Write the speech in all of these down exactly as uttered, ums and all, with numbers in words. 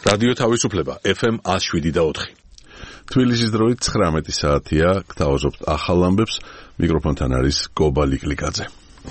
რადიო თავისუფლება ეფ ემ one oh seven და four. თბილისის დროით ცხრამეტი საათია, გთავაზობთ ახალ ამბებს, მიკროფონთან არის გობა ლიკლიკაძე.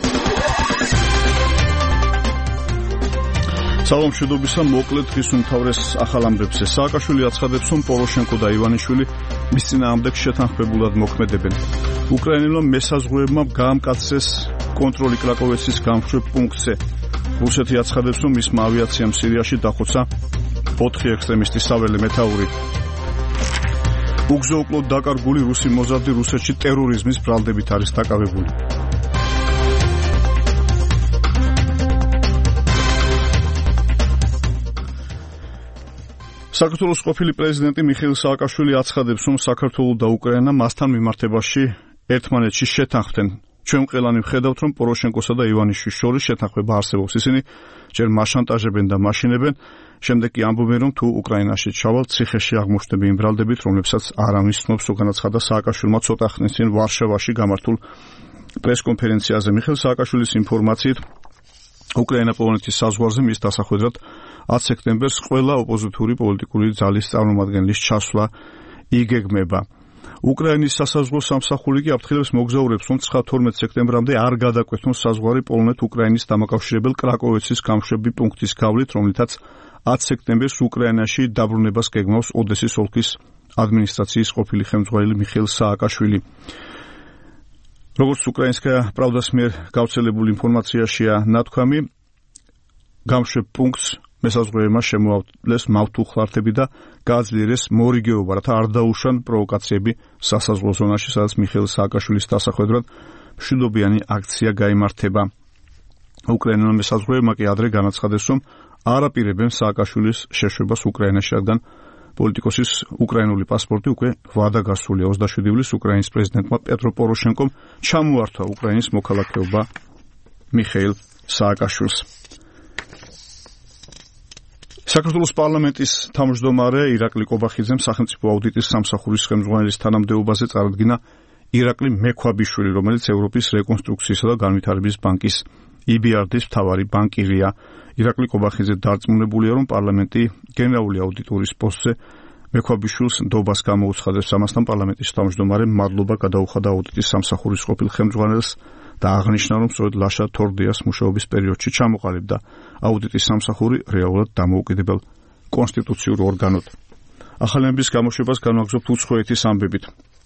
სალამ მშვიდობისა, მოკლედ დღის უმთავრეს ახალ ამბებზე. სააკაშვილი აცხადებს, რომ პოროშენკო და ივანიშვილი მის წინააღმდეგ შეთანხმებულად მოქმედებენ. უკრაინელმა მესაზღვრეებმა გაამკაცრეს კონტროლი კრაკოვეცის გამშვებ პუნქტზე. რუსეთი აცხადებს, რომ მისმა ავიაციამ სირიაში დახოცა ოთხი ექსტრემისტის საველე მეთაური. უგზო-უკლოდ დაკარგული რუსი მოზარდი რუსეთში ტერორიზმის ბრალდებით არის დაკავებული. საქართველოს ყოფილი პრეზიდენტი მიხეილ სააკაშვილი აცხადებს, რომ საქართველო და უკრაინა მასთან მიმართებაში ერთმანეთში შეთანხმდნენ. ჩვენ ყველანი ვხედავთ, რომ პოროშენკოსა და ივანიშვილის შორის შეთანხმება არსებობს. ისინი ჯერ მაშანტაჟებენ და მაშინებენ, შემდეგ კი ამბობენ, რომ თუ უკრაინაში ჩავალთ, ციხეში აღმოჩნდები იმ ბრალდებით, რომლებსაც არავის ცნობს, განაცხადა სააკაშვილმა ცოტა ხნის წინ ვარშავაში გამართულ პრესკონფერენციაზე. მიხეილ სააკაშვილის ინფორმაციით, უკრაინა-პოლონეთის საზღვარზე მის დასახვედრად ათი სექტემბერს ყველა ოპოზიტური პოლიტიკური ძალის წარმომადგენლის ჩასვლა იგეგმება. უკრაინის სასაზღვრო სამსახური კი აფრთხილებს მოგზაურებს, რომ თორმეტი სექტემბრამდე არ გადაკვეთონ საზღვარი პოლონეთ-უკრაინის დამაკავშირებელ კრაკოვეცის გამშვები პუნქტის გავლით, რომლითაც ათი სექტემბერს უკრაინაში დაბრუნებას გეგმავს ოდესის ოლქის ადმინისტრაციის ყოფილი ხელმძღვანელი მიხეილ სააკაშვილი. როგორც უკრაინსკაია პრავდას მიერ გავრცელებული ინფორმაციაშია ნათქვამი, გამშვებ პუნქტს მესაზღვრეებმა შემოავლეს მავთულხლართები და გააძლიერეს მორიგეობა, რათა არ დაუშვან პროვოკაციები სასაზღვრო ზონაში, სადაც მიხეილ სააკაშვილის დასახვედრად მშვიდობიანი აქცია გაიმართება. უკრაინელმა მესაზღვრეებმა კი ადრე განაცხადეს, რომ არ აპირებენ სააკაშვილის შეშვებას უკრაინაში, რადგან პოლიტიკოსის უკრაინული პასპორტი უკვე ვადა გასულია. ოცდაშვიდი ივლისს უკრაინის პრეზიდენტმა პეტრო პოროშენკომ ჩამოართვა უკრაინის მოქალაქეობა მიხეილ სააკაშვილს. საქართველოს პარლამენტის თავმჯდომარე ირაკლი კობახიძემ სახელმწიფო აუდიტის სამსახურის ხელმძღვანელის თანამდებობაზე წარადგინა ირაკლი მექვაბიშვილი, რომელიც ევროპის რეკონსტრუქციისა და განვითარების ბანკის ი ბი არ დის მთავარი ბანკირია. ირაკლი კობახიძე დარწმუნებულია, რომ პარლამენტი გენერალური აუდიტორის პოსტზე მექვაბიშვილს ნდობას გამოუცხადებს. ამასთან პარლამენტის თავმჯდომარემ მადლობა გადაუხადა აუდიტის სამსახურის ყოფილ ხელმძღვანელს და აღნიშნა, რომ სწორედ ლაშა თორდიას მუშაობის პერიოდში ჩამოყალიბდა აუდიტის სამსახური რეალურად დამოუკიდებელ კონსტიტუციურ ორგანოდ. ახალი ამბის გამოშვებას განვაგრძობთ უცხოეთის ამბებით.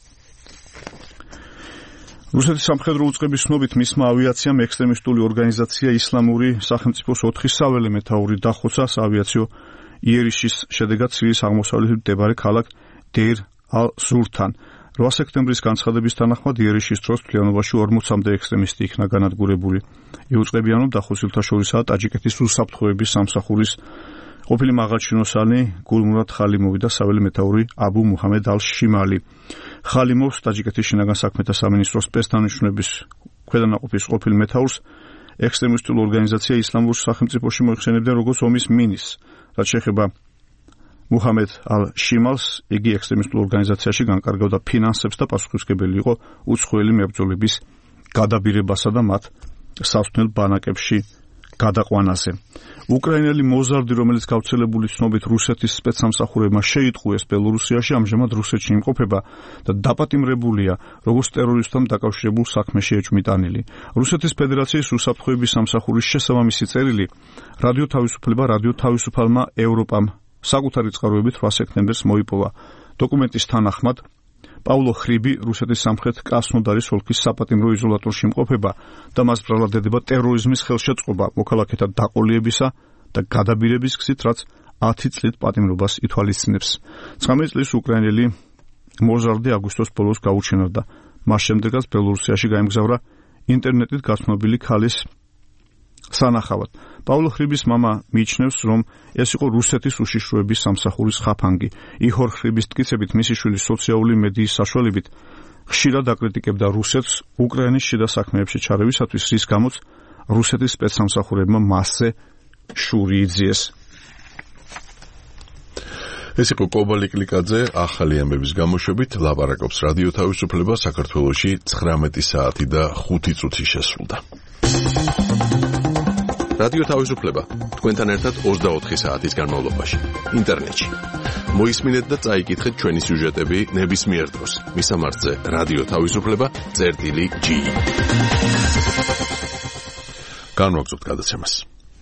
რუსეთის სამხედრო უწყების ცნობით მისმა ავიაციამ ექსტრემისტული ორგანიზაცია ისლამური სახელმწიფოს ოთხი საველე მეთაური დახოცა საავიაციო იერიშის შედეგად სირიის აღმოსავლეთით მდებარე ქალაქ დეირ ალ-ზურთან. რვა სექტემბრის განცხადების თანახმად იერიშის დროს მთლიანობაში ორმოცამდე ექსტრემისტი იქნა განადგურებული. იუწყებიან, რომ დახოცილთა შორისაა ტაჯიკეთის უსაფრთხოების სამსახურის ყოფილი მაღალჩინოსანი გულმურად ხალიმოვი და საველე მეთაური აბუ მუჰამედ ალ-შიმალი. ხალიმოვს ტაჯიკეთის შინაგან საქმეთა სამინისტროს სპეცდანიშნულების ქვედანაყოფის ყოფილ მეთაურს ექსტრემისტულ ორგანიზაცია ისლამურ სახელმწიფოში მოიხსენებდნენ როგორც ომის მინისს. რაც შეეხება მუჰამედ ალ-შიმალს, იგი ექსტრემისტულ ორგანიზაციაში განკარგავდა ფინანსებს და პასუხისმგებელი იყო უცხოელი მებრძოლების გადაბირებასა და მათ სავსთნელ ბანაკებში გადაყვანაზე. უკრაინელი მოზარდი, რომელიც გავრცელებული ცნობით რუსეთის სპეცსამსახურებმა შეიტყუეს ბელორუსიაში, ამჟამად რუსეთში იმყოფება და დაპატიმრებულია როგორც ტერორისტთან დაკავშირებულ საქმეში ეჭვმიტანილი. რუსეთის ფედერაციის უსაფრთხოების სამსახურის შესაბამისი წერილი რადიო თავისუფლება რადიო თავისუფალმა ევროპამ საკუთარი წყაროებით რვა სექტემბერს მოიპოვა. დოკუმენტის თანახმად პაულო ხრიბი რუსეთის სამხრეთ კრასნოდარის ოლქის საპატიმრო იზოლატორში იმყოფება და მას ბრალად ედება ტერორიზმის ხელშეწყობა მოქალაქეთა დაყოლიებისა და გადაბირების გზით, რაც ათი წლით პატიმრობას ითვალისწინებს. ცხრამეტი წლის უკრაინელი მოზარდი აგვისტოს ბოლოს გაუჩინარდა. მას შემდეგაც ბელორუსიაში გაემგზავრა ინტერნეტით გაცნობილი ქალის სანახავად. პაულო ხრიბის მამა მიიჩნევს, რომ ეს იყო რუსეთის უშიშროების სამსახურის ხაფანგი. იჰორ ხრიბის მტკიცებით, მისი შვილი სოციალური მედიის საშუალებით ხშირად აკრიტიკებდა რუსეთს უკრაინის შიდა საქმეებში ჩარევისათვის, რის გამოც რუსეთის სპეცსამსახურებმა მასზე შური იძიეს. ეს იყო კობა ლიკლიკაძე, ახალი ამბების გამოშვებით ლაპარაკობს რადიო თავისუფლება. საქართველოში ცხრამეტი საათი და ხუთი წუთი შესრულდა. რადიო თავისუფლება თქვენთან ერთად ოცდაოთხი საათის განმავლობაში ინტერნეტში. მოისმინეთ და წაიკითხეთ ჩვენი სიუჟეტები ნებისმიერ დროს. მისამართზე რადიო თავისუფლება წერტილი ჯი. განვაგრძობთ გადაცემას.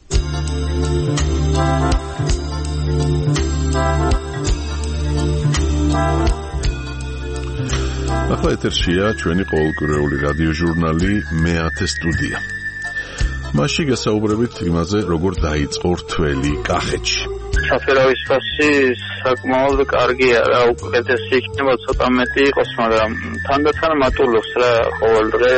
ახლა ეთერშია ჩვენი ყოველკვირეული რადიო ჟურნალი მეათე სტუდია. მასში გასაუბრებით იმაზე, როგორ დაიწყო რთველი კახეთში. საფერავის ფასი საკმაოდ კარგია რა, უკეთესი იქნება ცოტა მეტი იყოს, მაგრამ თანდათან მატულობს რა ყოველ დღე.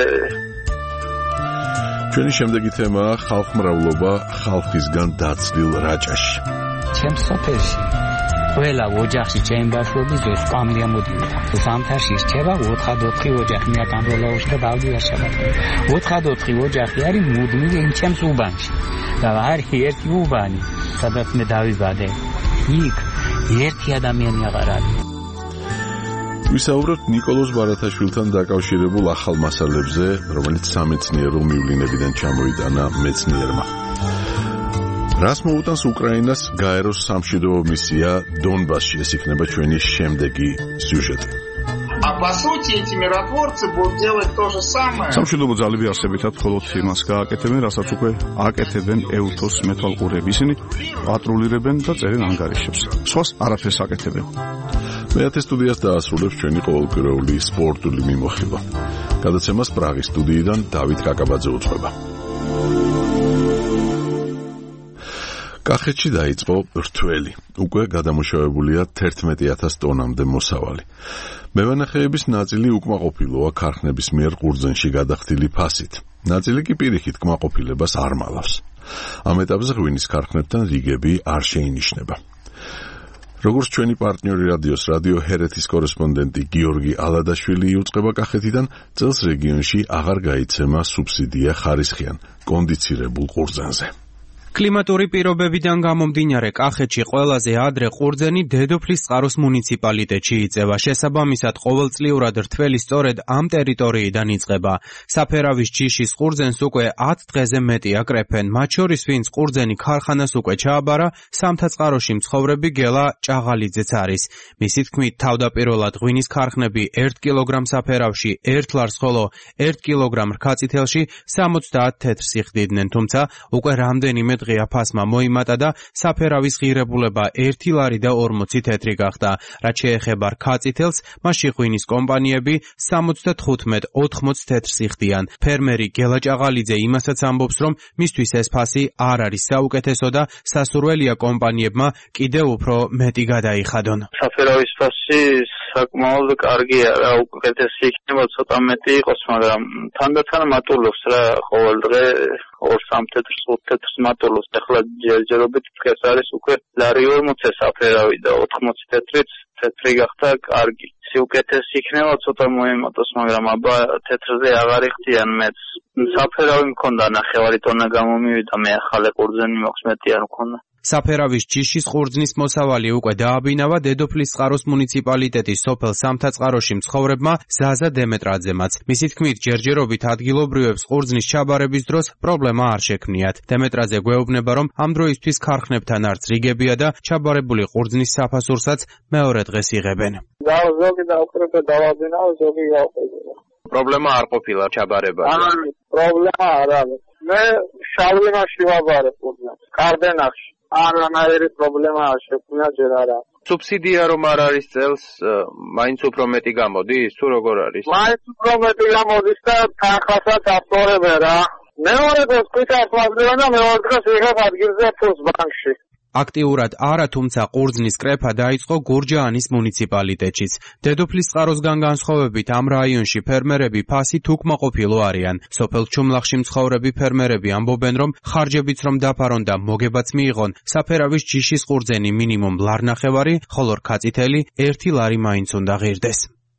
ჩვენი შემდეგი თემაა ხალხმრავლობა ხალხისგან დაცლილ რაჭაში. ჩემს სოფელში ყველა ოჯახში ჩემ ბავშვობის დროს კამლია მოდიოდა. ზამთარში რჩება ოთხ-ოთხი ოჯახი, მე კანროლაუშ და დავდია შაბათი. ოთხ-ოთხი ოჯახი არის მუდმივი იმ ჩემს უბანში. და არის ერთი უბანი, სადაც მე დავიბადე. იქ ერთი ადამიანი აღარ არის. ვისაუბრებთ ნიკოლოზ ბარათაშვილთან დაკავშირებულ ახალ მასალებზე, რომელიც სამეცნიერო მივლინებიდან ჩამოიტანა მეცნიერმა. რას მოუტანს უკრაინას გაეროს სამშვიდობო მისია დონბასში, ეს იქნება ჩვენი შემდეგი სიუჟეტი. А по сути эти миротворцы будут делать то же самое. სამშვიდობო ძალები არსებითად მხოლოდ იმას გააკეთებენ, რასაც უკვე აკეთებენ ეუთოს მეთვალყურეები. ისინი პატრულირებენ და წერენ ანგარიშებს. სხვას არაფერს აკეთებენ. მეათე სტუდიას დაასრულებს ჩვენი ყოველკვირეული სპორტული მიმოხილვა. გადაცემას პრაღის სტუდიიდან დავით კაკაბაძე უძღვება. კახეთში დაიწყო რთველი. უკვე გადამუშავებულია თერთმეტი ათას ტონამდე მოსავალი. მევენახეების ნაწილი უკმაყოფილოა ქარხნების მიერ ყურძენში გადახდილი ფასით. ნაწილი კი პირიქით კმაყოფილებას არ მალავს. ამ ეტაპზე ღვინის ქარხნებთან რიგები არ შეინიშნება. როგორც ჩვენი პარტნიორი რადიოს რადიო ჰერეთის კორესპონდენტი გიორგი ალადაშვილი იუწყება კახეთიდან, წელს რეგიონში აღარ გაიცემა სუბსიდია ხარისხიან კონდიცირებულ ყურძენზე. კლიმატური პირობებიდან გამომდინარე კახეთში ყველაზე ადრე ყურძენი დედოფლის წყაროს მუნიციპალიტეტში იწევა. შესაბამისად, ყოველწლიურად რთველი სწორედ ამ ტერიტორიიდან იწყება. საფერავის ჯიშის ყურძენს უკვე ათ დღეზე მეტი აკრეფენ, მათ შორის ვინც ყურძენი ქარხანას უკვე ჩააბარა, სამთაწყაროში მცხოვრები გელა ჭაღალიძეც არის. მისი თქმით, თავდაპირველად ღვინის ქარხნები ერთ კილოგრამ საფერავში ერთ ლარს, ხოლო ერთ კილოგრამ რქაწითელში სამოცდაათ თეთრს იხდიდნენ, თუმცა უკვე რამდენიმე დღეა ფასმა მოიმატა და საფერავის ღირებულება ერთი ლარი და ორმოცი თეთრი გახდა. რაც შეეხება რქაწითელს, მასში ღვინის კომპანიები სამოცდათხუთმეტ ოთხმოც თეთრს იხდიან. ფერმერი გელა ჭაღალიძე იმასაც ამბობს, რომ მისთვის ეს ფასი არ არის საუკეთესო და სასურველია კომპანიებმა კიდევ უფრო მეტი გადაიხადონ. საფერავის ფასი საკმაოდ კარგია რა, უკეთესი იქნება ცოტა მეტი იყოს, მაგრამ თანდათან მატულობს რა, ყოველ დღე ორ-სამ თეთრს, ხუთ თეთრს მატულობს. ახლა ჯერჯერობით დღეს არის უკვე ლარი ორმოცი საფერავი და ოთხმოცი თეთრიც თეთრი გახდა კარგი. უკეთესი იქნება ცოტა მოემატოს, მაგრამ აბა თეთრზე აღარ იხდიან მეც. საფერავი მქონდა ნახევარი ტონა გამომივიდა, მე ახალ ყურძენი მაქვს, მეტი არ მქონდა. საფერავის ჯიშის ყურძნის მოსავალი უკვე დააბინავა დედოფლის წყაროს მუნიციპალიტეტის სოფელ სამთაწყაროში მცხოვრებმა ზაზა დემეტრაძემაც. მისი თქმით, ჯერჯერობით ადგილობრივებს ყურძნის ჩაბარების დროს პრობლემა არ შექმნიათ. დემეტრაძე გვეუბნება, რომ ამ დროისთვის ქარხნებთან არც რიგებია და ჩაბარებული ყურძნის საფასურსაც მეორე დღეს იღებენ. ზოგი დაუყრება დავაბინავ, ზოგი გავყიდო. პრობლემა არ ყოფილა ჩაბარება. არა, პრობლემა არ არის. მე შავლენაში ვაბარე ყურძნებს, კარდენაში. არანაირი პრობლემა არ შექმნა ჯერ არა. სუბსიდია რომ არ არის წელს, მაინც უფრო მეტი გამოდის, თუ როგორ არის? მაინც უფრო მეტი გამოდის და თანხასაც აფორებენ რა. მეორე დღეს ყვითელს ვაგდებენ და მეორე დღეს ვიღებ ადგილზე ფულს ბანკში. აქტიურად არა, თუმცა ყურძნის კრეფა დაიწყო გურჯაანის მუნიციპალიტეტშიც. დედოფლის წყაროსგან განსხვავებით ამ რაიონში ფერმერები ფასით უკმაყოფილო არიან. სოფელ ჩუმლახში მცხოვრები ფერმერები ამბობენ, რომ ხარჯებიც რომ დაფარონ და მოგებაც მიიღონ, საფერავის ჯიშის ყურძენი მინიმუმ ლარნახევარი, ხოლო რქაწითელი ერთი ლარი მაინც უნდა ღირდეს.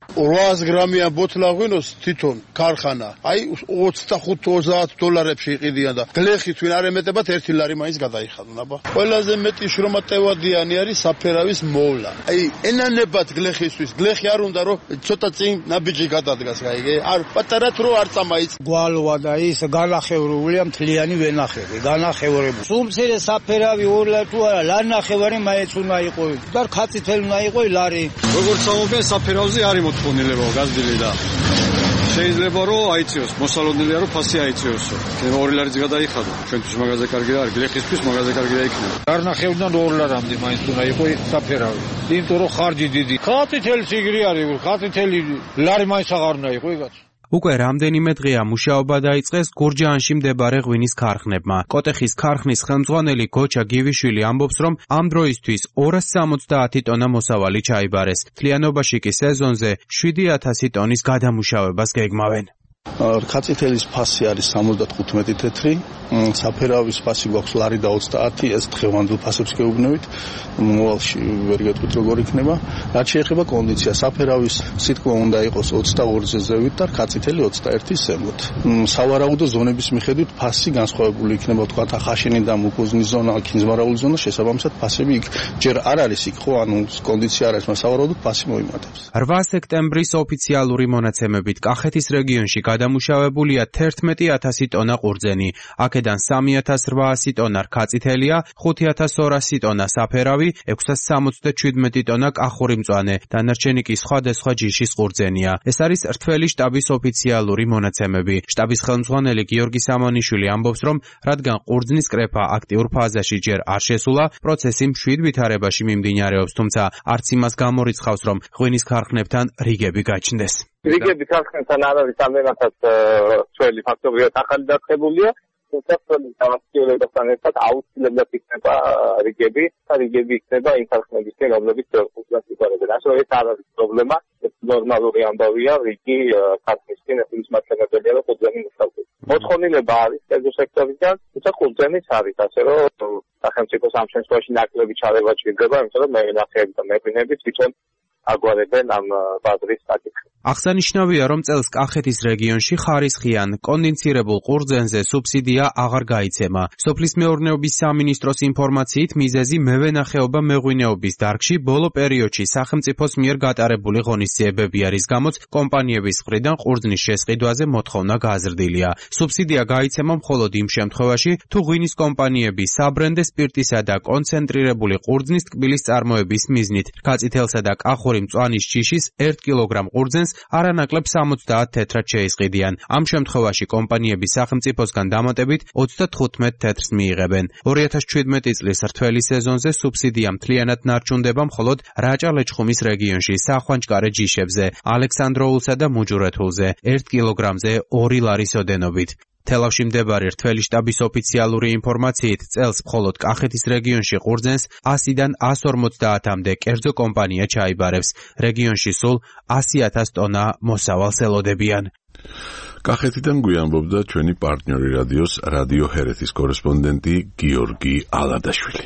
ორას გრამიან ბოთლა ღვინოს თვითონ ქარხანა აი ოცდახუთ ოცდაათ დოლარებში იყიდიან და გლეხი თვინ არ ემეტებათ ერთი ლარი მაინც გადაიხადონ აბა ყველაზე მეტი შრომატევადიანი არის საფერავის მოვლა აი ენანებად გლეხისთვის გლეხი არ უნდა რომ ცოტა წინ ნაბიჯი გადადგას გაიგე არ პატარად რო არ წამაიც გვალვა და ის განახევრულია მთლიანი ვენახები განახევრებული სუმცირე საფერავი ორ ლარი თუ არა ლანახევარი მაინც უნდა იყო და ქაცითელი უნდა იყო ლარი როგორც ამობენ საფერავზე არის მოთხოვნილება გაზრდილი და შეიძლება რომ აიწიოს მოსალოდნელია რომ ფასი აიწიოსო ჩვენ ორი ლარიც გადაიხადო ჩვენთვის მაგაზე კარგი არ არის გლეხისთვის მაგაზე კარგი არ იქნება გარნახევრიდან ორ ლარამდე მაინც უნდა იყო საფერავი იმიტომ რომ ხარჯი დიდი ქაცითელი ციგრი არის ქაცითელი ლარი მაინც აღარ უნდა იყო იგაც უკვე რამდენიმე დღეა მუშაობა დაიწყეს გურჯაანში მდებარე ღვინის ქარხნებმა. კოტეხის ქარხნის ხელმძღვანელი გოჩა გივიშვილი ამბობს, რომ ამ დროისთვის ორას სამოცდაათი ტონა მოსავალი ჩაიბარეს. მთლიანობაში კი სეზონზე შვიდი ათასი ტონის გადამუშავებას გეგმავენ. ქაცითელის ფასი არის სამოცდათხუთმეტი თეთრი, საფერავის ფასი გვაქვს ლარი და ოცდაათი, ეს დღევანდელ ფასებს გეუბნებით. მოვალში ვერ გეტყვით როგორ იქნება. რაც შეეხება კონდიცია, საფერავის სიტყვა უნდა იყოს ოცდაორზე ზევით და ქაცითელი ოცდაერთის ზემოთ. სავარაუდო ზონების მიხედვით ფასი განსხვავებული იქნება, თქვათ ახაშენი და მუკოზნის ზონა, ქინძმარაული ზონა, შესაბამისად ფასები იქ ჯერ არ არის იქ, ხო, ანუ კონდიცია არ არის, მაგრამ სავარაუდოდ ფასი მოიმატებს. რვა სექტემბრის ოფიციალური მონაცემებით კახეთის რეგიონში გადამუშავებულია თერთმეტი ათასი ტონა ყურძენი. აქედან სამი ათას რვაასი ტონა რქაწითელია, ხუთი ათას ორასი ტონა საფერავი, ექვსას სამოცდაშვიდმეტი ტონა კახური მწვანე, დანარჩენი კი სხვადასხვა ჯიშის ყურძენია. ეს არის რთველი შტაბის ოფიციალური მონაცემები. შტაბის ხელმძღვანელი გიორგი სამონიშვილი ამბობს, რომ რადგან ყურძნის კრეფა აქტიურ ფაზაში ჯერ არ შესულა, პროცესი მშვიდ ვითარებაში მიმდინარეობს, თუმცა არც იმას გამორიცხავს, რომ ღვინის ქარხნებთან რიგები გაჩნდეს. რიგები ქარხნებთან არ არის ამდენადაც ძველი ფაქტორიად ახალი დაწყებულია. თუმცა სამართლებასთან ერთად აუცილებლად იქნება რიგები და რიგები იქნება იმ ქარხნებისკენ, რომლებიც ყურძენს იბარებენ. ასე რომ ეს არ არის პრობლემა, ეს ნორმალური ამბავია, რიგი ქარხნისკენ ის მასშტაბებია და ყურძენი მოსავლის. მოთხოვნილება არის კერძო სექტორიდან, თუმცა ყურძენიც არის, ასე რომ სახელმწიფოს ამ შემთხვევაში ნაკლები ჩარევა ჭირდება, იმიტომ რომ მევენახეები და მეღვინები თვითონ აგვარებენ ამ ბაზრის საკითხს. აღსანიშნავია, რომ წელს კახეთის რეგიონში ხარისხიან კონდენსირებულ ყურძენზე სუბსიდია აღარ გაიცემა. სოფლის მეურნეობის სამინისტროს ინფორმაციით მიზეზი მევენახეობა მეღვინეობის დარგში ბოლო პერიოდში სახელმწიფოს მიერ გატარებული ღონისძიებები არის, გამოც კომპანიების მხრიდან ყურძნის შესყიდვაზე მოთხოვნა გაზრდილია. სუბსიდია გაიცემა მხოლოდ იმ შემთხვევაში, თუ ღვინის კომპანიები საბრენდე სპირტისა და კონცენტრირებული ყურძნის ტკბილის წარმოების მიზნით რქაწითელსა და კახური მწვანის ჯიშის ერთ კილოგრამ ყურძენს არანაკლებ სამოცდაათ თეთრად შეისყიდიან. ამ შემთხვევაში კომპანიები სახელმწიფოსგან დამატებით ოცდათხუთმეტ თეთრს მიიღებენ. ორი ათას შვიდმეტი წლის რთველი სეზონზე სუბსიდია მთლიანად ნარჩუნდება მხოლოდ რაჭა-ლეჩხუმის რეგიონში სახვანჭკარე ჯიშებზე, ალექსანდროულსა და მუჯურეთულზე, ერთ კილოგრამზე ორი ლარის ოდენობით. თელავში მდებარე რთველი შტაბის ოფიციალური ინფორმაციით წელს მხოლოდ კახეთის რეგიონში ყურძენს ასიდან ას ორმოცდაათამდე კერძო კომპანია ჩაიბარებს. რეგიონში სულ ასი ათას ტონა მოსავალს ელოდებიან. კახეთიდან გვიამბობდა ჩვენი პარტნიორი რადიოს რადიო ჰერეთის კორესპონდენტი გიორგი ალადაშვილი.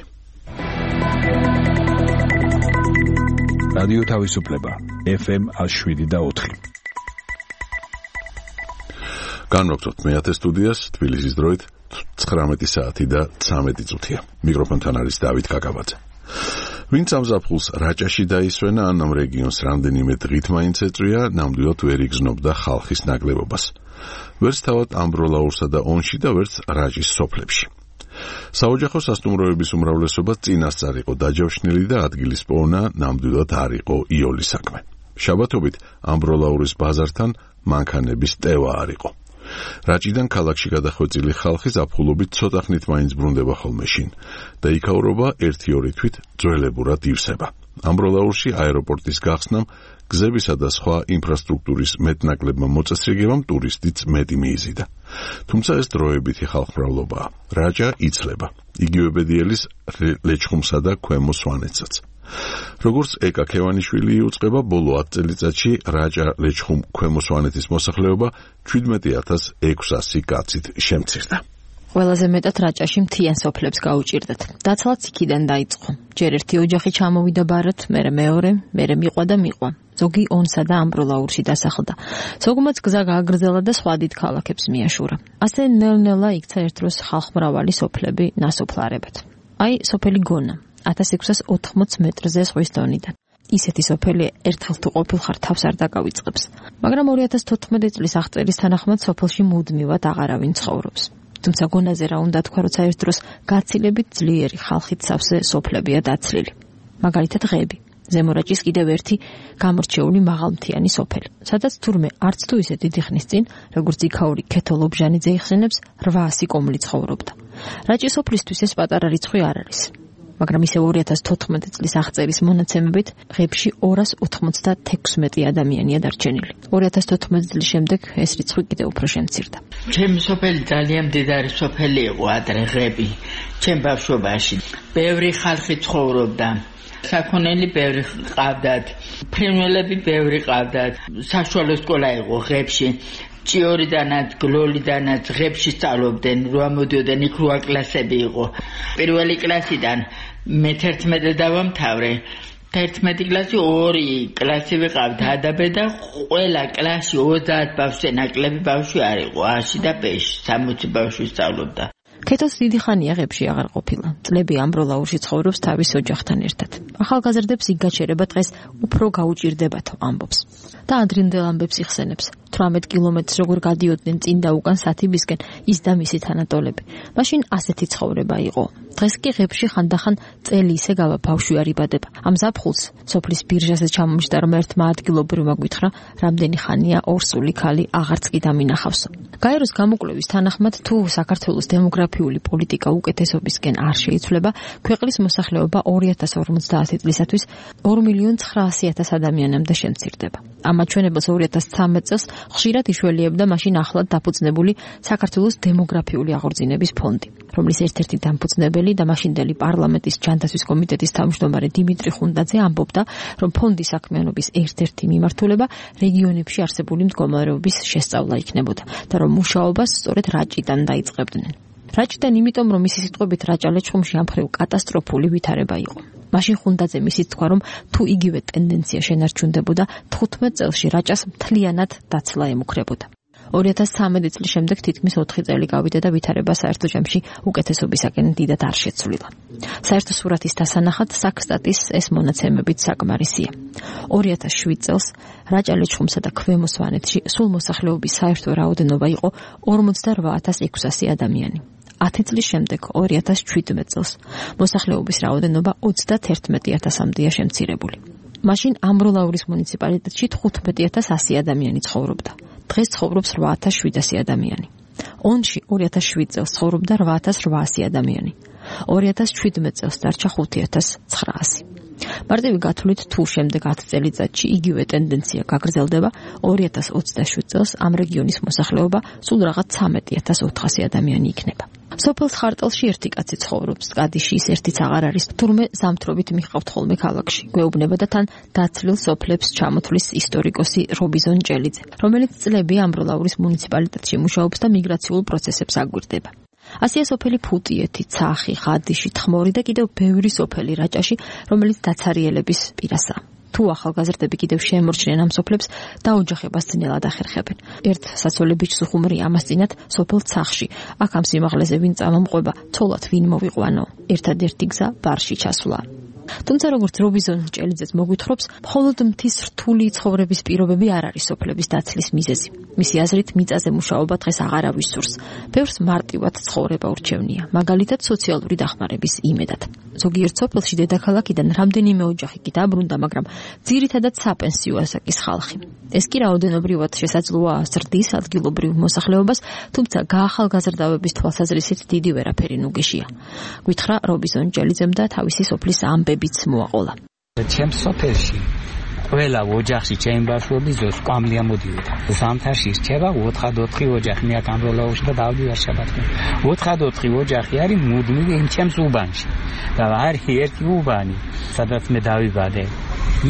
რადიო თავისუფლება ეფ ემ შვიდი და ოთხი. განვაგრძობთ მეათე სტუდიას თბილისის დროით ცხრამეტი საათი და ცამეტი წუთია. მიკროფონთან არის დავით კაკაბაძე. ვინც ამ ზაფხულს რაჭაში დაისვენა, ან ამ რეგიონს რამდენიმე დღით მაინც ეწვია, ნამდვილად ვერ იგრძნობდა ხალხის ნაკლებობას. ვერც თავად ამბროლაურსა და ონში და ვერც რაჭის სოფლებში. საოჯახო სასტუმროების უმრავლესობა წინასწარ იყო დაჯავშნილი და ადგილის პოვნა ნამდვილად არ იყო იოლი საქმე. შაბათობით ამბროლაურის ბაზართან მანქანების ტევა არ იყო. რაჭიდან ქალაქში გადახვეწილი ხალხი ზაფხულობით ცოტა ხნით მაინც ბრუნდება ხოლმე შინ და იქაურობა ერთი-ორი თვით ძველებურად ივსება. ამბროლაურში აეროპორტის გახსნამ, გზებისა და სხვა ინფრასტრუქტურის მეტნაკლებმა მოწესრიგებამ ტურისტიც მეტი მიიზიდა. თუმცა ეს დროებითი ხალხმრავლობაა. რაჭა იცლება. იგივე ბედიელის ლეჩხუმსა და ქვემო სვანეთსაც. როგორც ეკა ქევანიშვილი იუწყება, ბოლო ათ წელიწადში რაჭა ლეჩხუმ ქვემო სვანეთის მოსახლეობა ჩვიდმეტი ათას ექვსასი კაცით შემცირდა. ყველაზე მეტად რაჭაში მთიან სოფლებს გაუჭირდათ. დაცლაც იქიდან დაიწყო. ჯერ ერთი ოჯახი ჩამოვიდა ბარად, მერე მეორე, მერე მიყვა და მიყვა. ზოგი ონსა და ამბროლაურში დასახლდა. ზოგმაც გზა გააგრძელა და სხვა დიდ ქალაქებს მიაშურა. ასე ნელ-ნელა იქცა ერთ დროს ხალხმრავალი სოფლები ნასოფლარებად. აი, სოფელი გონა, ათას ექვსას ოთხმოც მეტრზე ზღვის დონიდან. ისეთი სოფელი ერთხელ თუ ყოფილხარ თავს არ დაკავიწყებს. მაგრამ ორი ათას თოთხმეტი წლის აღწერის თანახმად სოფელში მუდმივად აღარავინ ცხოვრობს. თუმცა გონაზე რა უნდა თქვა, როცა ერთ დროს გაცილებით ძლიერი ხალხით სავსე სოფლებია დაცლილი. მაგალითად ღები. ზემორაჭის კიდევ ერთი გამორჩეული მაღალმთიანი სოფელი, სადაც თურმე არც თუ ისე დიდი ხნის წინ, როგორც იქაური ქეთოლობჟანიძე იხსენებს, რვაასი კომლი ცხოვრობდა. რაჭის სოფლისთვის ეს პატარა რიცხვი არ არის. მაგრამ ისევ ორი ათას თოთხმეტი წლის აღწერის მონაცემებით ღებში ორას ოცდათექვსმეტი ადამიანია დარჩენილი. ორი ათას თოთხმეტი წლის შემდეგ ეს რიცხვი კიდევ უფრო შემცირდა. ჩემი სოფელი ძალიან მდიდარი სოფელი იყო ადრე ღები. ჩემ ბავშვობაში ბევრი ხალხი ცხოვრობდა. საქონელი ბევრი ყავდათ, ფრინველები ბევრი ყავდათ. საშუალო სკოლა იყო ღებში. ჭიორიდანაც, გლოლიდანაც ღებში სწავლობდნენ, რო ამოდიოდნენ, იქ რვა კლასები იყო. პირველი კლასიდან მე თერთმეტე დავამთავრე. თერთმეტი კლასი ორი კლასი ვიყავდა ადაბე და ყველა კლასში ოცდაათ ბავშვზე ნაკლები ბავშვი არ იყო, აში და პეში, სამოცი ბავშვი სწავლობდა. ქეთოს დიდი ხანია ღებში აღარ ყოფილა. წლები ამბროლაურში ცხოვრობს თავის ოჯახთან ერთად. ახალგაზრდებს იქ გაჩერება დღეს უფრო გაუჭირდებათო ამბობს. და ადრინდელ ამბებს იხსენებს. თვრამეტ კილომეტრს როგორ გადიოდნენ წინ და უკან სათიბისკენ ის და მისი თანატოლები. მაშინ ასეთი ცხოვრება იყო. დღეს კი ღებში ხანდახან წელი ისე გავა ბავშვი არ იბადება. ამ ზაფხულს სოფლის ბირჟაზე ჩამომჯდა რომ ერთმა ადგილობრივმა გვითხრა, რამდენი ხანია ორსული ქალი აღარც კი დამინახავსო. გაეროს გამოკვლევის თანახმად თუ საქართველოს დემოგრაფიული პოლიტიკა უკეთესობისკენ არ შეიცვლება, ქვეყნის მოსახლეობა ორი ათას ორმოცდაათი წლისათვის ორ მილიონ ცხრაასი ათას ადამიანამდე შემცირდება. ამ აჩვენებელს ორი ათას ცხრამეტ წელს ხშირად იშველიებდა მაშინ ახლად დაფუძნებული საქართველოს დემოგრაფიული აღორძინების ფონდი, რომლის ერთ-ერთი დამფუძნებელი და მაშინდელი პარლამენტის ჯანდაცვის კომიტეტის თავმჯდომარე დიმიტრი ხუნდაძე ამბობდა, რომ ფონდის საქმიანობის ერთ-ერთი მიმართულება რეგიონებში არსებული მდგომარეობის შესწავლა იქნებოდა და რომ მუშაობას სწორედ რაჭიდან დაიწყებდნენ. რაჭიდან იმიტომ, რომ მისი სიტყვებით რაჭა ლეჩხუმში ამ მხრივ კატასტროფული ვითარება იყო. მაშინ ხუნდაძე მისით თქვა, რომ თუ იგივე ტენდენცია შენარჩუნდებოდა, თხუთმეტ წელში რაჭას მთლიანად დაცლა ემუქრებოდა. ორი ათას ცხრამეტი წლის შემდეგ თითქმის ოთხი წელი გავიდა და ვითარება საერთო ჯამში უკეთესობისაკენ დიდად არ შეცვლილა. საერთო სურათის დასანახად საქსტატის ეს მონაცემებით საკმარისია. ორი ათას შვიდ წელს რაჭა ლეჩხუმსა და ქვემო სვანეთში სულ მოსახლეობის საერთო რაოდენობა იყო ორმოცდარვა ათას ექვსასი ადამიანი. ათი წლის შემდეგ ორი ათას შვიდმეტ წელს მოსახლეობის რაოდენობა ოცდათერთმეტი ათასამდეა შემცირებული. მაშინ ამბროლაურის მუნიციპალიტეტში თხუთმეტი ათას ასი ადამიანი ცხოვრობდა. დღეს ცხოვრობს რვა ათას შვიდასი ადამიანი. ონში ორი ათას შვიდ წელს ცხოვრობდა რვა ათას რვაასი ადამიანი. ორი ათას შვიდმეტ წელს დარჩა ხუთი ათას ცხრაასი. მარტივი გათვლით თუ შემდეგ ათი წელიწადში იგივე ტენდენცია გაგრძელდება, ორი ათას ოცდაშვიდ წელს ამ რეგიონის მოსახლეობა სულ რაღაც ცამეტი ათას ოთხასი ადამიანი იქნება. სოფელ ხარტელში ერთი კაცი ცხოვრობს, კადიში ის ერთიც აღარ არის, თურმე ზამთრობით მიყავთ ხოლმე ქალაქში. გვეუბნება და თან დაცლილ სოფლებს ჩამოთვლის ისტორიკოსი რობიზონ ჭელიძე, რომელიც წლები ამბროლაურის მუნიციპალიტეტში მუშაობს და მიგრაციულ პროცესებს აგვირდება. ასია სოფელი ფუტიეთი, ცახი, ხადიში, თხმორი და კიდევ ბევრი სოფელი რაჭაში, რომელიც დაცარიელების პირასაა. თუ ახალგაზრდები კიდევ შემორჩნენ ამ სოფლებს, დაოჯახებას ძნელად ახერხებენ. ერთ საცოლე ბიჭს უხუმრია ამას წინათ სოფელ ცახში. აქ ამ სიმაღლეზე ვინ წამომყვება, ცოლად ვინ მოვიყვანო. ერთადერთი გზა ბარში ჩასვლა. თუმცა როგორც რობიზონ ჭელიძეც მოგვითხრობს, მხოლოდ მთის რთული ცხოვრების პირობები არ არის სოფლების დაცლის მიზეზი. მისი აზრით, მიწაზე მუშაობა დღეს აღარავის სურს. ბევრს მარტივად ცხოვრება ურჩევნია, მაგალითად სოციალური დახმარების იმედად. ზოგიერთ სოფელში დედაქალაქიდან რამდენიმე ოჯახი კი დაბრუნდა, მაგრამ ძირითადად საპენსიო ასაკის ხალხი. ეს კი რაოდენობრივად შესაძლოა ზრდის ადგილობრივ მოსახლეობას, თუმცა გაახალგაზრდავების თვალსაზრისით დიდი ვერაფერი ნუგეშია. გვითხრა რობიზონ ჭელიძემ და თავისი სოფლის ამბებიც მოაყოლა. ჩემ სოფელში ყველა ოჯახში ჩემი ბავშვობის დროს კვამლია მოდიოდა. ზამთარში რჩება ოთხადოთხი ოჯახი, მე აქ ამბროლაურში და დავდივარ შაბათში. ოთხადოთხი ოჯახი არის მუდმივი იმ ჩემს უბანში. და არის ერთი უბანი, სადაც მე დავიბადე. იქ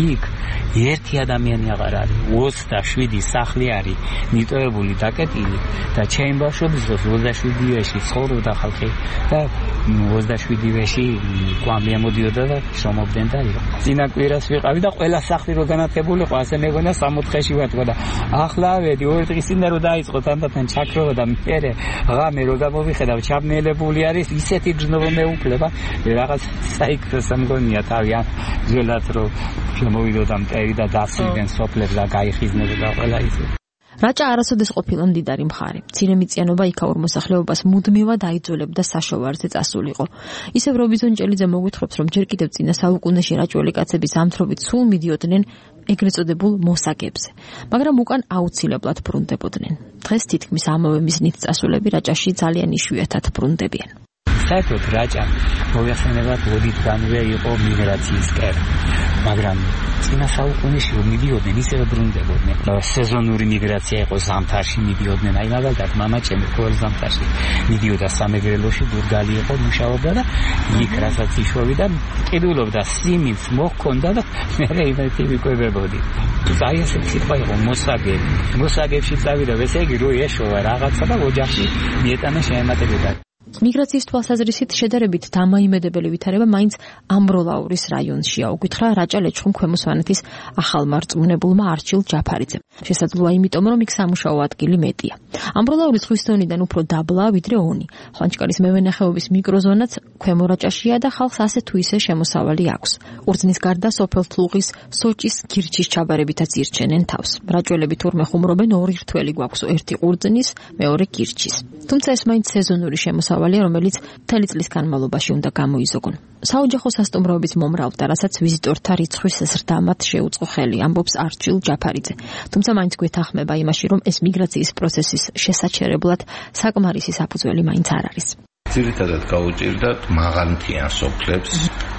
ერთი ადამიანი აღარ არის. ოცდაშვიდი სახლი არის მიტოვებული, დაკეტილი და ჩემ ბავშვობის დროს ოცდაშვიდივეში ცხოვრობდა ხალხი და ოცდაშვიდივეში კვამლია მოდიოდა და შრომობდნენ და იყო. წინა კვირას ვიყავი და ყველა სახლი რო განათებული ყო, ასე მეგონა სამოთხეში ვატყვა და ახლა ავედი ორი დღის წინ რო დაიწყო თანდათან ჩაქროვა და მე ღამე რო გამოვიხედავ ჩაბნელებული არის ისეთი გზნობა მეუფლება რაღაც საიქროს ამგონია თავი ან ძველად რო შემოვიდოდა მტერი და დასვიდნენ სოფლებს და გაიხიზნებოდა ყველა ისე. რაჭა არასოდეს ყოფილა მდიდარი მხარე. მცირემიწიანობა იქაურ მოსახლეობას მუდმივად აიძულებდა საშოვარზე წასულიყო. ისევ რობიზონ ჭელიძე მოგვითხრობს, რომ ჯერ კიდევ წინა საუკუნეში რაჭველი კაცები ზამთრობით სულ მიდიოდნენ ეგრეთ წოდებულ მოსაგებზე, მაგრამ უკან აუცილებლად ბრუნდებოდნენ. დღეს თითქმის ამავე მიზნით წასულები რაჭაში ძალიან იშვიათად ბრუნდებიან. საერთოდ რაჭა მოიხსენებათ ოდითგანვე იყო მიგრაციის კერა, მაგრამ წინა საუკუნეში მიდიოდნენ ისევ ბრუნდებოდნენ. სეზონური მიგრაცია იყო, ზამთარში მიდიოდნენ, აი მაგალითად მამა ჩემი ყოველ ზამთარში მიდიოდა სამეგრელოში, ბურგალი იყო, მუშაობდა და იქ რასაც იშვებდა, ყიდულობდა, სიმინდს მოჰქონდა და მე იმეთი ვიკვებებოდი. აი ესე სიტყვა იყო მოსაგები. მოსაგებში წავიდა, ესე იგი რო ეშოვა რაღაცა და ოჯახში მიეტანა შეემატებოდა. მიგრაციის თვალსაზრისით შედარებით დამაიმედებელი ვითარება მაინც ამბროლაურის რაიონშია, უკითხა რაჭა ლეჩხუმ ქვემო სვანეთის ახალმარწმუნებულმა არჩილ ჯაფარიძემ. შესაძლოა იმიტომ, რომ იქ სამუშაო ადგილი მეტია. ამბროლაურის ზღვის დონიდან უფრო დაბლაა ვიდრე ონი. ხვანჭკარის მევენახეობის მიკროზონაც ქვემო რაჭაშია და ხალხს ასე თუ ისე შემოსავალი აქვს. ურძნის გარდა სოფელ თლუღის, სოჭის, გირჩის ჩაბარებითაც ირჩენენ თავს. რაჭველები თურმე ხუმრობენ ორი რთველი გვაქვს, ერთი ურძნის, მეორე გირჩის. თუმცა ეს მაინც სეზონური შემოსავალი, რომელიც მთელი წლის განმავლობაში უნდა გამოიზოგონ. საოჯახო სასტუმროების მომრავლდა, რასაც ვიზიტორთა რიცხვის ზრდამად შეუწყო ხელი, ამბობს არჩილ ჯაფარიძე. თუმცა მაინც გვეთანხმება იმაში, რომ ეს მიგრაციის პროცესის შესაჩერებლად საკმარისი საფუძველი მაინც არ არის. ძირითადად გაუჭირდათ მაღალმთიან სოფლებს,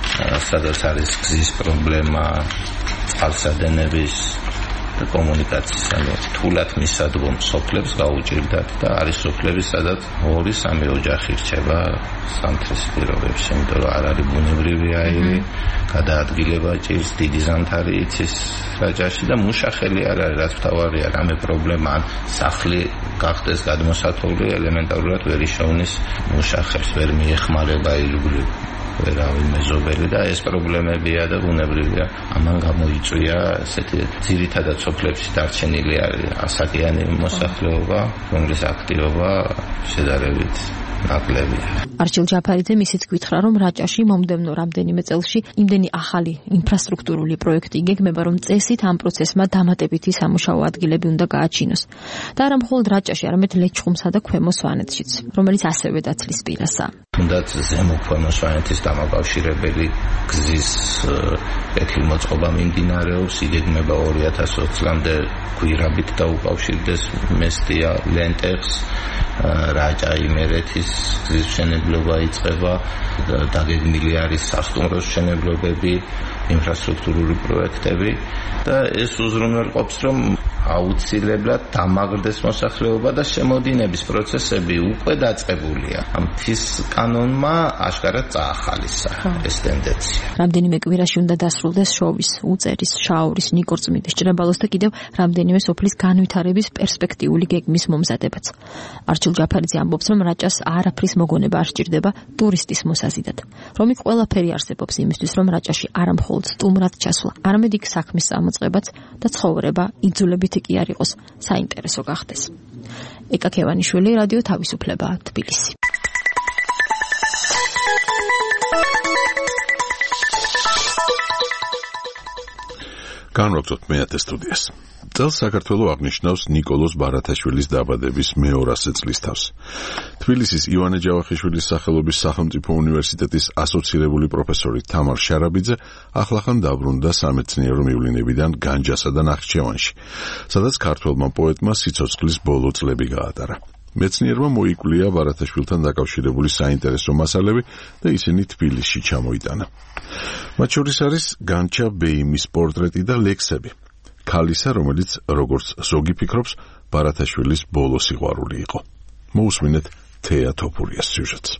სადაც არის გზის პრობლემა, წყალსადენების და კომუნიკაციის, ანუ თულად მისადგომ სოფლებს გაუჭირდათ და არის სოფლები, სადაც ორი სამი ოჯახი რჩება ზამთრის პირობებში, იმიტომ რომ არ არის ბუნებრივი აირი, გადაადგილება ჭირს, დიდი ზამთარი იცის რაჭაში და მუშახელი არ არის, რაც მთავარია, რამე პრობლემა, ან სახლი გახდეს გადმოსათვლი, ელემენტარულად ვერ იშოვნის მუშახებს, ვერ მიეხმარება ირგვლივ ვერავინ მეზობელი და ეს პრობლემებია და ბუნებრივია. ამან გამოიწვია ესეთი ძირითადად სოფლებში დარჩენილი არის ასაკიანი მოსახლეობა, რომლის აქტივობა შედარებით ნაკლებია. არჩილ ჯაფარიძე ისიც გითხრა, რომ რაჭაში მომდევნო რამდენიმე წელში იმდენი ახალი ინფრასტრუქტურული პროექტი იგეგმება, რომ წესით ამ პროცესმა დამატებითი სამუშაო ადგილები უნდა გააჩინოს. და არა მხოლოდ რაჭაში, არამედ ლეჩხუმსა და ქვემო სვანეთშიც, რომელიც ასევე დაცლის პირასაა. თუნდაც ზემო ქვემო სვანეთის დამაკავშირებელი გზის კეთილმოწყობა მიმდინარეობს, იგეგმება ორი ათას ოცი წლამდე გვირაბით დაუკავშირდეს მესტია ლენტეხს, რაჭა იმერეთის გზის მშენებლობა იწყება, დაგეგმილი არის სასტუმროს მშენებლობები, ინფრასტრუქტურული პროექტები და ეს უზრუნველყოფს, რომ აუცილებლად დამაგრდეს მოსახლეობა და შემოდინების პროცესები უკვე დაწყებულია. ამ მთის კანონმა აშკარად წაახალისა ეს ტენდენცია. რამდენიმე კვირაში უნდა დასრულდეს შოვის, უწერის, შაურის, ნიკორწმინდის, ჭრებალოს და კიდევ რამდენიმე სოფლის განვითარების პერსპექტიული გეგმის მომზადებაც. არჩილ ჯაფარიძე ამბობს, რომ რაჭას არაფრის მოგონება არ სჭირდება ტურისტის მოსაზიდად. რომ იქ ყველაფერი არსებობს იმისთვის, რომ რაჭაში არა მხოლოდ სტუმრად ჩასვლა, არამედ იქ საქმის წამოწყებაც და ცხოვრება იძულებით კი არ იყოს საინტერესო გახდეს. ეკა ქევანიშვილი, რადიო თავისუფლება, თბილისი. განვაგრძოთ მეათე სტუდიას. წელს საქართველოს აღნიშნავს ნიკოლოზ ბარათაშვილის დაბადების მეორასე წლისთავს. თბილისის ივანე ჯავახიშვილის სახელობის სახელმწიფო უნივერსიტეტის ასოცირებული პროფესორი თამარ შარაბიძე ახლახან დაბრუნდა სამეცნიერო მივლინებიდან განჯასა და ნახიჩევანში, სადაც ქართველმა პოეტმა სიცოცხლის ბოლო წლები გაატარა. მეცნიერმა მოიკვლია ბარათაშვილთან დაკავშირებული საინტერესო მასალები და ისინი თბილისში ჩამოიტანა. მათ შორის არის განჩა ბეიმის პორტრეტი და ლექსები. ქალისა, რომელიც, როგორც ზოგი ფიქრობს, ბარათაშვილის ბოლო სიყვარული იყო. მოусმინეთ თეა თოფურიას სიუჟეტს.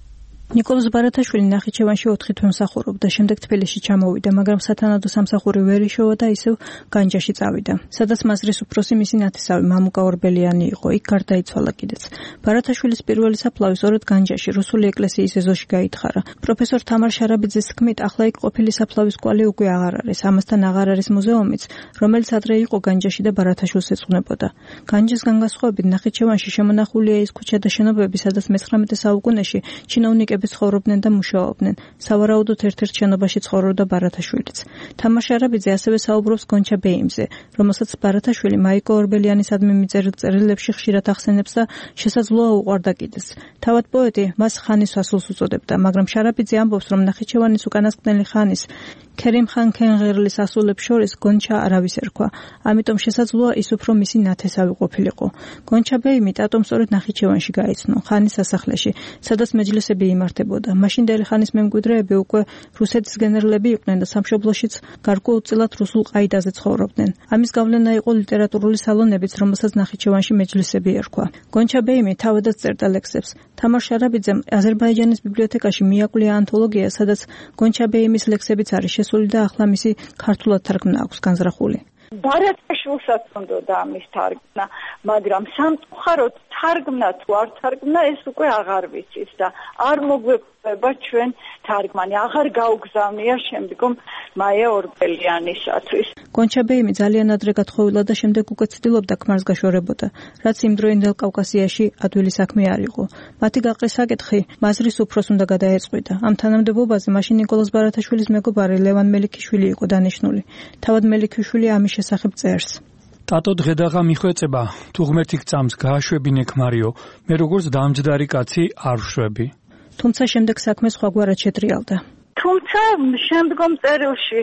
ნიკოლოზ ბარათაშვილი ნახიჩევანში ოთხი თვე მსახურობდა, შემდეგ თბილისში ჩამოვიდა, მაგრამ სათანადო სამსახური ვერ იშოვა და ისევ განჯაში წავიდა. სადაც მაზრის უფროსი მისი ნათესავი მამუკა ორბელიანი იყო, იქ გარდაიცვალა კიდეც. ბარათაშვილის პირველი საფლავი სწორედ განჯაში, რუსული ეკლესიის ეზოში გაითხარა. პროფესორ თამარ შარაბიძის თქმით, ახლა იქ ყოფილი საფლავის კვალი უკვე აღარ არის, ამასთან აღარ არის მუზეუმიც, რომელიც ადრე იყო განჯაში და ბარათაშვილს ეძღვნებოდა. განჯისგან განსხვავებით, ნახიჩევანში შემონახულია ის ქუჩა და შენობები, სადაც მეცხრამეტე საუკუნეში ჩინოვნიკები ცხოვრობდნენ და მუშაობდნენ. სავარაუდოდ ერთ-ერთ შენობაში ცხოვრობდა ბარათაშვილიც. თამარ შარაბიძე ასევე საუბრობს გონჩა ბეიმზე, რომელსაც ბარათაშვილი მაიკო ორბელიანისადმი მიწერილ წერილებში ხშირად ახსენებს და შესაძლოა უყვარდა კიდეც. თავად პოეტი მას ხანის ასულს უწოდებდა, მაგრამ შარაბიძე ამბობს, რომ ნახიჩევანის უკანასკნელი ხანის ქერიმ ხან ქენღერლის ასულებს შორის გონჩა არავის ერქვა, ამიტომ შესაძლოა ის უფრო მისი ნათესავი ყოფილიყო. გონჩა ბეიმი ტატომ სწორედ ნახიჩევანში გაიცნო, ხანის სასახლეში, სადაც მეჯლისები იმართებოდა. მაშინდელი ხანის მემკვიდრეები უკვე რუსეთის გენერლები იყვნენ და სამშობლოშიც გარკვეულწილად რუსულ ყაიდაზე ცხოვრობდნენ. ამის გავლენა იყო ლიტერატურული სალონებიც, რომელსაც ნახიჩევანში მეჯლისები ერქვა. გონჩა ბეიმი თავადაც წერდა ლექსებს. თამარ შარაბიძემ აზერბაიჯანის ბიბლიოთეკაში მიაკვლია ანთოლოგია, სადაც გონჩა ბეიმის ლექსებიც არის შესული და ახლა მისი ქართულად თარგმნა აქვს განზრახული. ბარათაშვილსაც უნდოდა ამის თარგმნა, მაგრამ სამწუხაროდ თარგმნა თუ არ თარგმნა, ეს უკვე აღარ ვიცით და არ მოგვეყვება ჩვენ თარგმანი, აღარ გაუგზავნია შემდგომ მაია ორბელიანისათვის. გონჩა ბეიმი ძალიან ადრე გათხოვილა და შემდეგ უკვე ცდილობდა ქმარს გაშორებოდა, რაც იმდროინდელ კავკასიაში ადვილი საქმე არ იყო. მათი გაყრის საკითხი მაზრის უფროს უნდა გადაეწყვიტა. ამ თანამდებობაზე მაშინ ნიკოლოზ ბარათაშვილის მეგობარი ლევან მელიქიშვილი იყო დანიშნული. თავად მელიქიშვილი ამის შესახებ წერს. ტატო დღედაღა მიხვეწება, თუ ღმერთი გწამს გააშვებინე ქმარიო, მე როგორც დამჯდარი კაცი არ ვშვები. თუმცა შემდეგ საქმე სხვაგვარად შეტრიალდა. თუმცა შემდგომ წერილში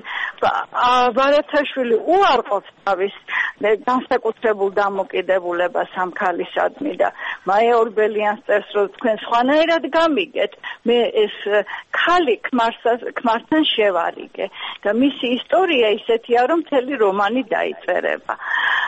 ბარათაშვილი უარყოფს თავის განსაკუთრებულ დამოკიდებულებას ამ ქალისადმი და მაია ორბელიანს წერს, რომ თქვენ სხვანაირად გამიგეთ, მე ეს ქალი ქმართან შევარიგე და მისი ისტორია ისეთია, რომ მთელი რომანი დაიწერება.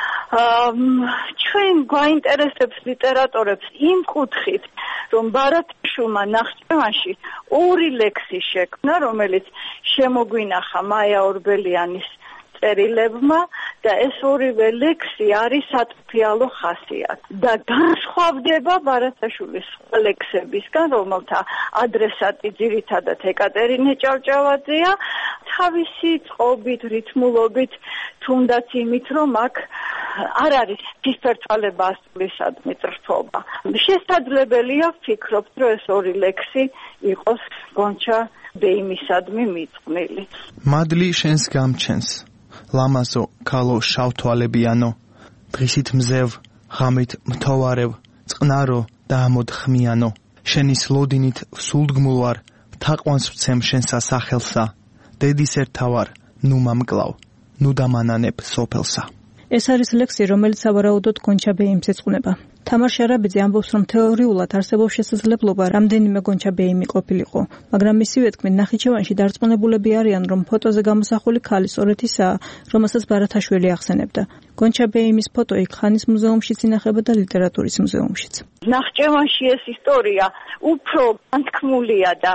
ჩვენ გვაინტერესებს ლიტერატორებს იმ კუთხით, რომ ბარათაშვილმა ნახიჩევანში ორი ლექსი შექმნა, რომელიც შემოგვინახა მაია ორბელიანის წერილებმა და ეს ორივე ლექსი არის სატფიალო ხასიათი და განსხვავდება ბარათაშვილის სხვა ლექსებისგან, რომელთა ადრესატი ძირითადად ეკატერინე ჭავჭავაძეა, თავისი წყობით, რითმულობით, თუნდაც იმით, რომ აქ არ არის ფისფერცვალება ასულისადმი წრთობა. შესაძლებელია ვფიქრობთ, რომ ეს ორი ლექსი იყოს გონჩა ბეიმისადმი მიწყვნილი. მადლი შენს გამჩენს, ლამაზო ქალო შავთვალებიანო, დღისით მზევ, ღამით მთოვარევ, წყნარო და ამოთხმიანო, შენის ლოდინით სულდგმულ ვარ, თაყვანს ვცემ შენსა სახელსა, დედის ერთავარ, ნუ მამკლავ, ნუ დამანანებ სოფელსა. ეს არის ლექსი, რომელიც სავარაუდოდ გონჩა ბეიმს ეძღვნება. თამარ შარაბიძე ამბობს, რომ თეორიულად არსებობს შესაძლებლობა რამდენიმე გონჩა ბეიმი ყოფილიყო, მაგრამ მისივე თქმით ნახიჩევანში დარწმუნებულები არიან, რომ ფოტოზე გამოსახული ქალი სწორედ ისაა, რომელსაც ბარათაშვილი ახსენებდა. გონჩა ბეიმის ფოტო იქ ხანის მუზეუმშიც ინახება და ლიტერატურის მუზეუმშიც. ნახიჩევანში ეს ისტორია უფრო განთქმულია და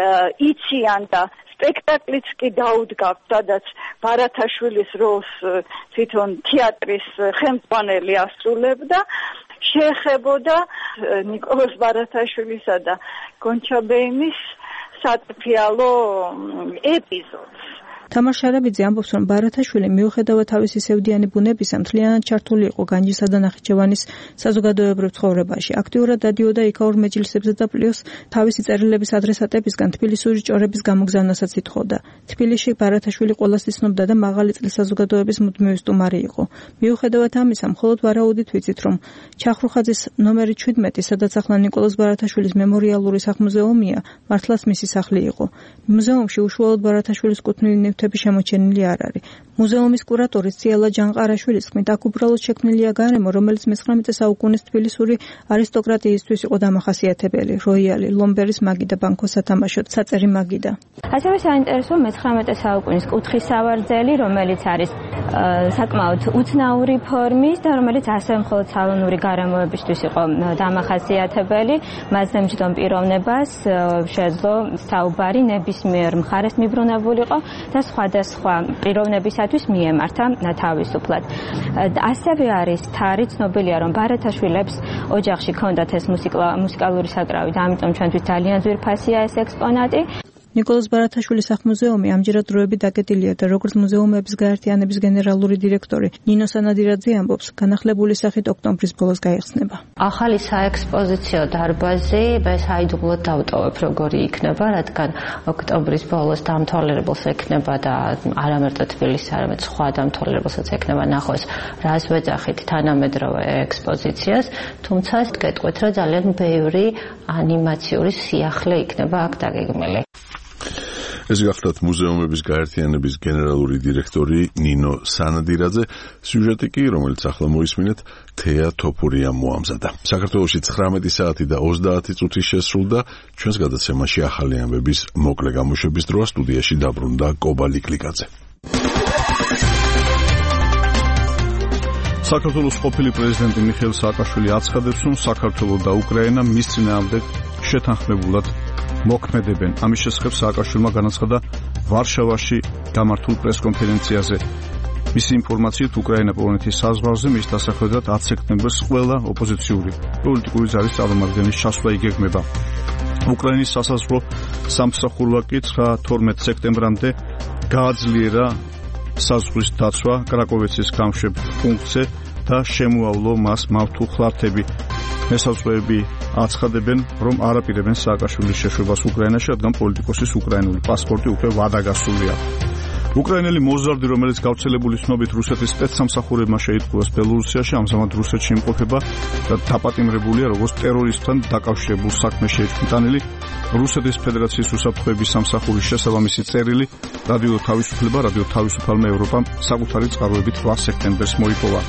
იციან და სპექტაკლიც კი დაუდგავთ, სადაც ბარათაშვილის როლს თვითონ თეატრის ხელმძღვანელი ასრულებდა, შეეხებოდა ნიკოლოზ ბარათაშვილისა და გონჩა ბეიმის სატფიალო ეპიზოდს. თამარ შარაბიძე ამბობს, რომ ბარათაშვილი მიუხედავად თავისი სევდიანი ბუნებისა, მთლიანად ჩართული იყო განჯისა და ნახიჩევანის საზოგადოებრივ ცხოვრებაში. აქტიურად დადიოდა იქაურ მეჯლისებზე და პლიუს თავისი წერილების ადრესატებისგან თბილისური ჭორების გამოგზავნასაც ითხოვდა. თბილისში ბარათაშვილი ყველას იცნობდა და მაღალი წლის საზოგადოების მუდმივი სტუმარი იყო. მიუხედავად ამისა, მხოლოდ ვარაუდით ვიცით, რომ ჩახრუხაძის ნომერი შვიდმეტი, სადაც ახლა ნიკოლოზ ბარათაშვილის მემორიალური სახლ-მუზეუმია, მართლაც მისი სახლი იყო. მუზეუმში უშუალოდ ბარათაშვილის კუთვნილი ნივთები შემოჩენილი არ არის. მუზეუმის კურატორის ციალა ჯანყარაშვილის თქმით, აქ უბრალოდ შექმნილია გარემო, რომელიც მეცხრამეტე საუკუნის თბილისური არისტოკრატიისთვის იყო დამახასიათებელი. როიალი, ლომბერის მაგი და ბანკოს სათამაშო საწერი მაგიდა. ასევე საინტერესოა მეცხრამეტე საუკუნის კუთხის სავარძელი, რომელიც არის საკმაოდ უცნაური ფორმის და რომელიც ასევე მხოლოდ სალონური გარემოებისთვის იყო დამახასიათებელი. მასზე მჯდომ პიროვნებას შეძლო საუბარი ნებისმიერ მხარეს მიბრუნებულიყო და სხვადასხვა პიროვნებისათვის მიემართა თავისუფლად. ასევე არის თარი, ცნობილია რომ ბარათაშვილებს ოჯახში ჰქონდათ ეს მუსიკალური საკრავი და ამიტომ ჩვენთვის ძალიან ძვირფასია ეს ექსპონატი. ნიკოლოზ ბარათაშვილის სახლ-მუზეუმი ამჯერად დროებით დაკეტილია და როგორც მუზეუმების გაერთიანების გენერალური დირექტორი ნინო სანადირაძე ამბობს, განახლებული სახით ოქტომბრის ბოლოს გაიხსნება. ახალი საექსპოზიციო დარბაზი საიდუმლოდ დავტოვებ როგორი იქნება, რადგან ოქტომბრის ბოლოს დამთვალიერებელს ექნება და არამარტო თბილისს, არამედ სხვა დამთვალიერებელსაც ექნება ნახოს, რას ვეძახით თანამედროვე ექსპოზიციას, თუმცა გეტყვით, რომ ძალიან ბევრი ანიმაციური სიახლე იქნება აქ დაგეგმილი. ეს გახლავთ მუზეუმების გაერთიანების გენერალური დირექტორი ნინო სანადირაძე. სიუჟეტი კი, რომელიც ახლა მოისმინეთ, თეა თოფურიამ მოამზადა. საქართველოში ცხრამეტი საათი და ოცდაათი წუთი შესრულდა. ჩვენს გადაცემაში ახალი ამბების მოკლე გამოშვების დროა სტუდიაში დაბრუნდა კობა ლიკლიკაძე. საქართველოს ყოფილი პრეზიდენტი მიხეილ სააკაშვილი აცხადებს, რომ საქართველო და უკრაინა მის წინააღმდეგ შეთანხმებულად მოქმედებენ. ამის შესახებ სააკაშვილმა განაცხადა ვარშავაში გამართულ პრესკონფერენციაზე. მისი ინფორმაციით, უკრაინა პოლონეთის საზღვარზე მის დასახვედრად ათი სექტემბერს ყველა ოპოზიციური პოლიტიკური ძალის წარმომადგენლის ჩასვლა იგეგმება. უკრაინის სასაზღვრო სამსახურმა კი თორმეტი სექტემბრამდე გააძლიერა საზღვრის დაცვა კრაკოვეცის გამშვებ პუნქტზე და შემოავლო მას მავთუხლართები. მესაზღვრეები აცხადებენ, რომ არ აპირებენ სააკაშვილის შეშვებას უკრაინაში, რადგან პოლიტიკოსის უკრაინული პასპორტი უკვე ვადაგასულია. უკრაინელი მოზარდი, რომელიც გავრცელებული ცნობით რუსეთის სპეცსამსახურებმა შეიტყუეს ბელორუსიაში, ამჟამად რუსეთში იმყოფება და დაპატიმრებულია როგორც ტერორისტთან დაკავშირებულ საქმეში შეჭმტანილი. რუსეთის ფედერაციის უსაფრთხოების სამსახურის შესაბამისი წერილი რადიო თავისუფლება, რადიო თავისუფალმა ევროპამ საკუთარი წყაროებით რვა სექტემბერს მოიპოვა.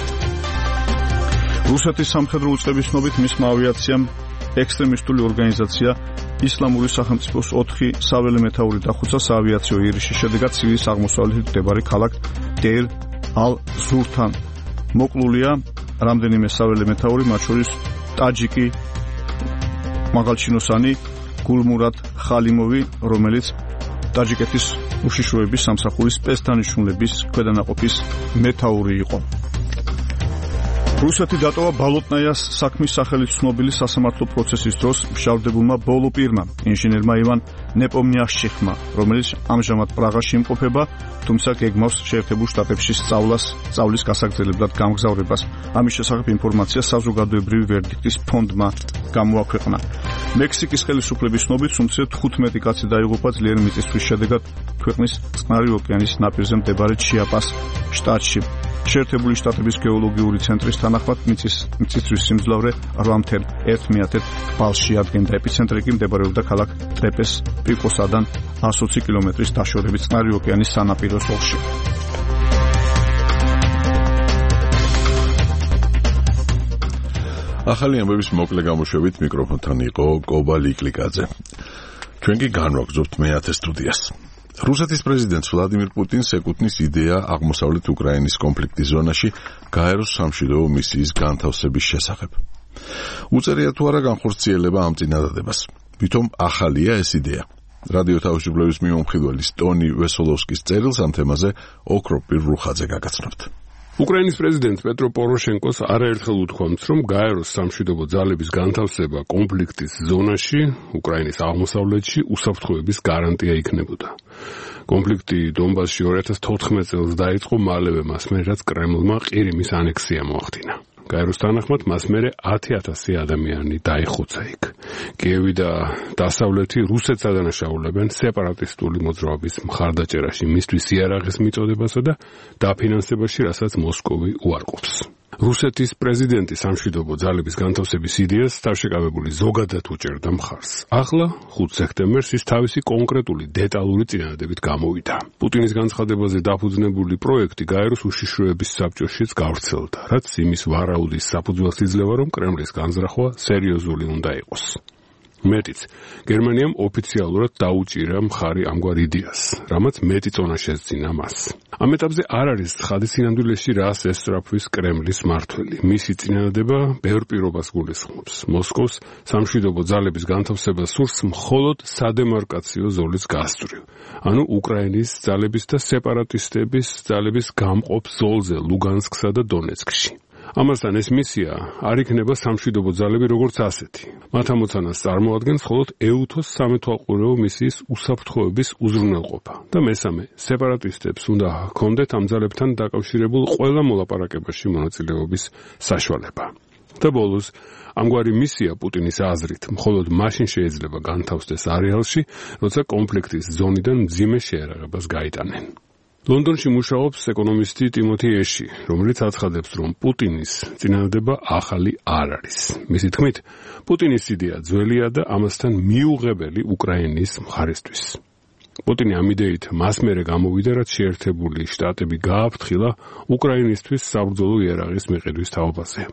რუსეთის სამხედრო უწყების ცნობით მისმა ავიაციამ ექსტრემისტული ორგანიზაცია ისლამური სახელმწიფოს ოთხი საველე მეთაური დახოცა საავიაციო იერიშის შედეგად სირიის აღმოსავლეთით მდებარე ქალაქ დეირ ალ-ზურთან. მოკლულია რამდენიმე საველე მეთაური, მათ შორის ტაჯიკი მაღალჩინოსანი გულმურად ხალიმოვი, რომელიც ტაჯიკეთის უშიშროების სამსახურის სპეცდანიშნულების ქვედანაყოფის მეთაური იყო. რუსეთი დატოვა ბალოტნაიას საქმის სახელით ცნობილი სასამართლო პროცესის დროს მშავდებულმა ბოლო პირმა, ინჟინერმა ივან ნეპომნიაშჩიხმა, რომელიც ამჟამად პრაღაში იმყოფება, თუმცა გეგმავს შეერთებულ შტატებში სწავლას, სწავლის გასაგრძელებლად გამგზავრებას. ამის შესახებ ინფორმაცია საზოგადოებრივი ვერდიქტის ფონდმა გამოაქვეყნა. მექსიკის ხელისუფლების ცნობით, უმცირე თხუთმეტი კაცი დაიღუპა ძლიერი მიწისძვრის შედეგად ქვეყნის წყნარი ოკეანის ნაპირზე მდებარე ჩიაპას შტატში. შეერთებული შტატების გეოლოგიური ცენტრის თანახმად მიწისძვრის სიმძლავრე რვა ათეული ერთი ბალში ადგენდა. ეპიცენტრი კი მდებარეობდა ქალაქ ტრეპეს პიკოსადან εκατს ოცი კილომეტრის დაშორებით წყნარი ოკეანის სანაპირო ზოლში. ახალი ამბების მოკლე გამოშვებით მიკროფონთან იყო კობა ლიკლიკაძე. ჩვენ კი განვაგრძობთ მეათე სტუდიას. რუსეთის პრეზიდენტს ვლადიმირ პუტინს ეკუთვნის იდეა აღმოსავლეთ უკრაინის კონფლიქტის ზონაში გაეროს სამშვიდობო მისიის განთავსების შესახებ. უწერია თუ არა განხორციელება ამ წინადადებას. ვითომ ახალია ეს იდეა. რადიო თავისუფლების მიმომხილველის ტონი ვესოლოვსკის წერილს ამ თემაზე ოქროპირ რუხაძე გაგაცნობთ. უკრაინის პრეზიდენტ პეტრო პოროშენკოს არაერთხელ უთქვამს, რომ გაეროს სამშვიდობო ძალების განთავსება კონფლიქტის ზონაში, უკრაინის აღმოსავლეთში უსაფრთხოების გარანტია იქნებოდა. კონფლიქტი დონბასში ორი ათას თოთხმეტ წელს დაიწყო, მალევე მას მერე რაც კრემლმა ყირიმის ანექსია მოახდინა. გაეროს თანახმად მას მერე ათი ათასი ადამიანი დაიხოცა იქ. კიევი და დასავლეთი რუსეთს ადანაშაულებენ სეპარატისტული მოძრაობის მხარდაჭერაში მისთვის იარაღის მიწოდებასა და დაფინანსებაში, რასაც მოსკოვი უარყოფს. რუსეთის პრეზიდენტი სამშვიდობო ძალების განთავსების იდეას თავშეკავებული ზოგადად უჭერდა მხარს. ახლა ხუთ სექტემბერს ის თავისი კონკრეტული დეტალური წინადადებით გამოვიდა. პუტინის განცხადებაზე დაფუძნებული პროექტი გაეროს უშიშროების საბჭოშიც გავრცელდა, რაც იმის ვარაუდის საფუძველს იძლევა, რომ კრემლის განზრახვა სერიოზული უნდა იყოს. მეტიც, გერმანიამ ოფიციალურად დაუჭირა მხარი ამგვარ იდეას, რამაც მეტი წონა შესძინა მას. ამ ეტაპზე არ არის ცხადი სინამდვილეში რას ესწრაფვის კრემლის მმართველი. მისი წინადადება ბევრ პირობას გულისხმობს. მოსკოვს სამშვიდობო ძალების განთავსება სურს მხოლოდ სადემარკაციო ზოლის გასწვრივ, ანუ უკრაინის ძალების და სეპარატისტების ძალების გამყოფ ზოლზე ლუგანსკსა და დონეცკში. ამასთან ეს მისია არ იქნება სამშვიდობო ძალები როგორც ასეთი. მათ ამოცანას წარმოადგენს მხოლოდ ეუთოს სამეთვალყურეო მისიის უსაფრთხოების უზრუნველყოფა და მესამე, სეპარატისტებს უნდა ჰქონდეთ ამ ძალებთან დაკავშირებულ ყველა მოლაპარაკებაში მონაწილეობის საშუალება. და ბოლოს, ამგვარი მისია პუტინის აზრით მხოლოდ მაშინ შეიძლება განთავსდეს არეალში, როცა კონფლიქტის ზონიდან მძიმე შეერაღებას გაიტანენ. ლონდონში მუშაობს ეკონომისტი ტიმოთი ეში, რომელიც აცხადებს, რომ პუტინის წინადადება ახალი არ არის. მისი თქმით, პუტინის იდეა ძველია და ამასთან მიუღებელი უკრაინის მხარისთვის. პუტინი ამ იდეით მას მერე გამოვიდა, რაც შეერთებული შტატები გააფრთხილა უკრაინისთვის საბრძოლო იარაღის მიყიდვის თაობაზე.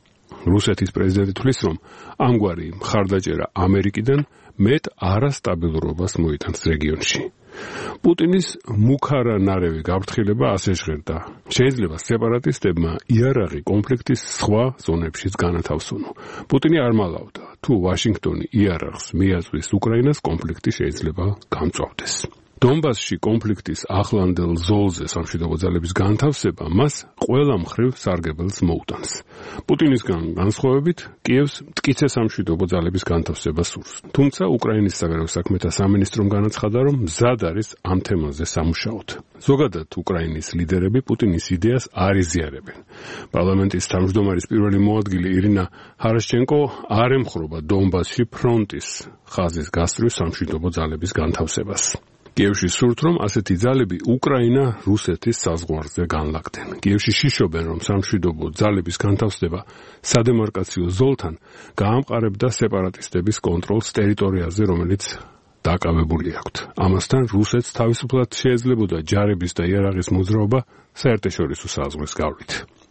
რუსეთის პრეზიდენტი თვლის, რომ ამგვარი მხარდაჭერა ამერიკიდან მეტ არასტაბილურობას მოიტანს რეგიონში. პუტინის მუქარა ნარევი გაფრთხილება ასე ჟღერდა. შეიძლება სეპარატისტებმა იარაღი კონფლიქტის სხვა ზონებშიც განათავსონო. პუტინი არ მალავდა, თუ ვაშინგტონი იარაღს მიაწვის უკრაინას, კონფლიქტი შეიძლება გამწვავდეს. დონბასში კონფლიქტის ახლანდელ ზოლზე სამშვიდობო ძალების განთავსება მას ყველა მხრივ სარგებელს მოუტანს. პუტინისგან განსხვავებით, კიევს მტკიცე სამშვიდობო ძალების განთავსება სურს. თუმცა უკრაინის საგარეო საქმეთა სამინისტრომ განაცხადა, რომ მზად არის ამ თემაზე სამუშაოდ. ზოგადად უკრაინის ლიდერები პუტინის იდეას არ იზიარებენ. პარლამენტის თავმჯდომარის პირველი მოადგილე ირინა ჰარაშჩენკო არ ემხრობა დონბასში ფრონტის ხაზის გასწვრივ სამშვიდობო ძალების განთავსებას. კიევში სურთ, რომ ასეთი ძალები უკრაინა რუსეთის საზღვარზე განლაგდნენ. კიევში შიშობენ, რომ სამშვიდობო ძალების განთავსება სადემარკაციო ზოლთან გაამყარებდა სეპარატისტების კონტროლს ტერიტორიაზე, რომელიც დაკავებული აქვთ. ამასთან რუსეთს თავისუფლად შეეძლებოდა ჯარების და იარაღის მოძრაობა საერთაშორისო საზღვრის გავლით.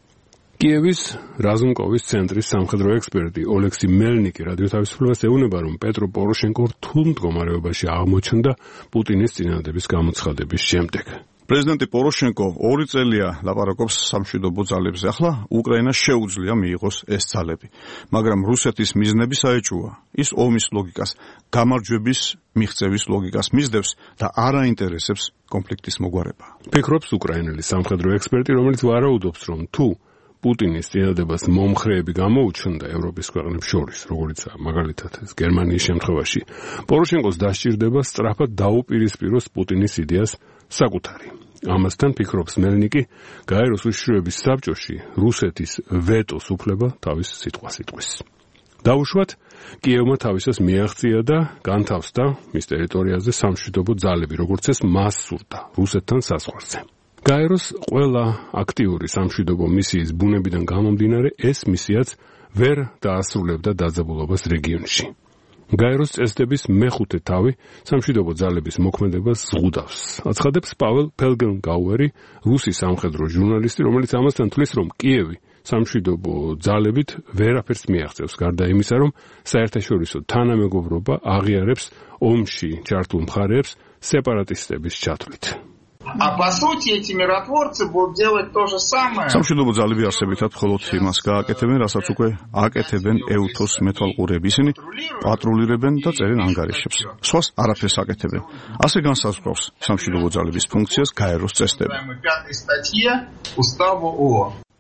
კიევის რაზუმკოვის ცენტრის სამხედრო ექსპერტი ოლექსი მელნიკი რადიო თავისუფლებას ეუბნება, რომ პეტრო პოროშენკო რთულ მდგომარეობაში აღმოჩნდა პუტინის წინადადების გამოცხადების შემდეგ. პრეზიდენტი პოროშენკო ორი წელია ლაპარაკობს სამშვიდობო ძალებზე. ახლა უკრაინას შეუძლია მიიღოს ეს ძალები, მაგრამ რუსეთის მიზნები საეჭვოა. ის ომის ლოგიკას, გამარჯვების მიღწევის ლოგიკას მისდევს და არ აინტერესებს კონფლიქტის მოგვარება. ფიქრობს უკრაინელი სამხედრო ექსპერტი, რომელიც ვარაუდობს, რომ თუ პუტინის წინადადებას მომხრეები გამოუჩნდა ევროპის ქვეყნებს შორის, როგორიცაა მაგალითად გერმანიის შემთხვევაში, პოროშენკოს დასჭირდება სწრაფად დაუპირისპიროს პუტინის იდეას საკუთარი. ამასთან ფიქრობს მელნიკი, გაეროს უშიშროების საბჭოში რუსეთის ვეტოს უფლება თავის სიტყვას იტყვის. დაუშვათ, კიევმა თავისას მიაღწია და განთავსდა მის ტერიტორიაზე სამშვიდობო ძალები, როგორც ეს მას სურდა რუსეთთან საზღვარზე. გაეროს ყველა აქტიური სამშვიდობო მისიის ბუნებიდან გამომდინარე, ეს მისიაც ვერ დაასრულებდა დაძაბულობას რეგიონში. გაეროს წესდების მეხუთე თავი სამშვიდობო ძალების მოქმედებას ზღუდავს. აცხადებს პაվել ფელგენგაუერი, რუსი სამხედრო ჟურნალისტი, რომელიც ამასთან თვლის, რომ კიევი სამშვიდობო ძალებით ვერაფერს მიაღწევს, გარდა იმისა, რომ საერთაშორისო თანამეგობრობა აღიარებს ომში ჩართულ მხარეებს სეპარატისტების ჩათვლით. А по сути эти миротворцы будут делать то же самое. სამშვიდობო ძალები არსებითად მხოლოდ იმას გააკეთებენ, რასაც უკვე აკეთებენ ეუთოს მეთვალყურეები. ისინი პატრულირებენ და წერენ ანგარიშებს. სხვას არაფერს აკეთებენ. ასე განსაზღვრავს სამშვიდობო ძალების ფუნქციას გაეროს წესდები. пятой статье Устава ООН.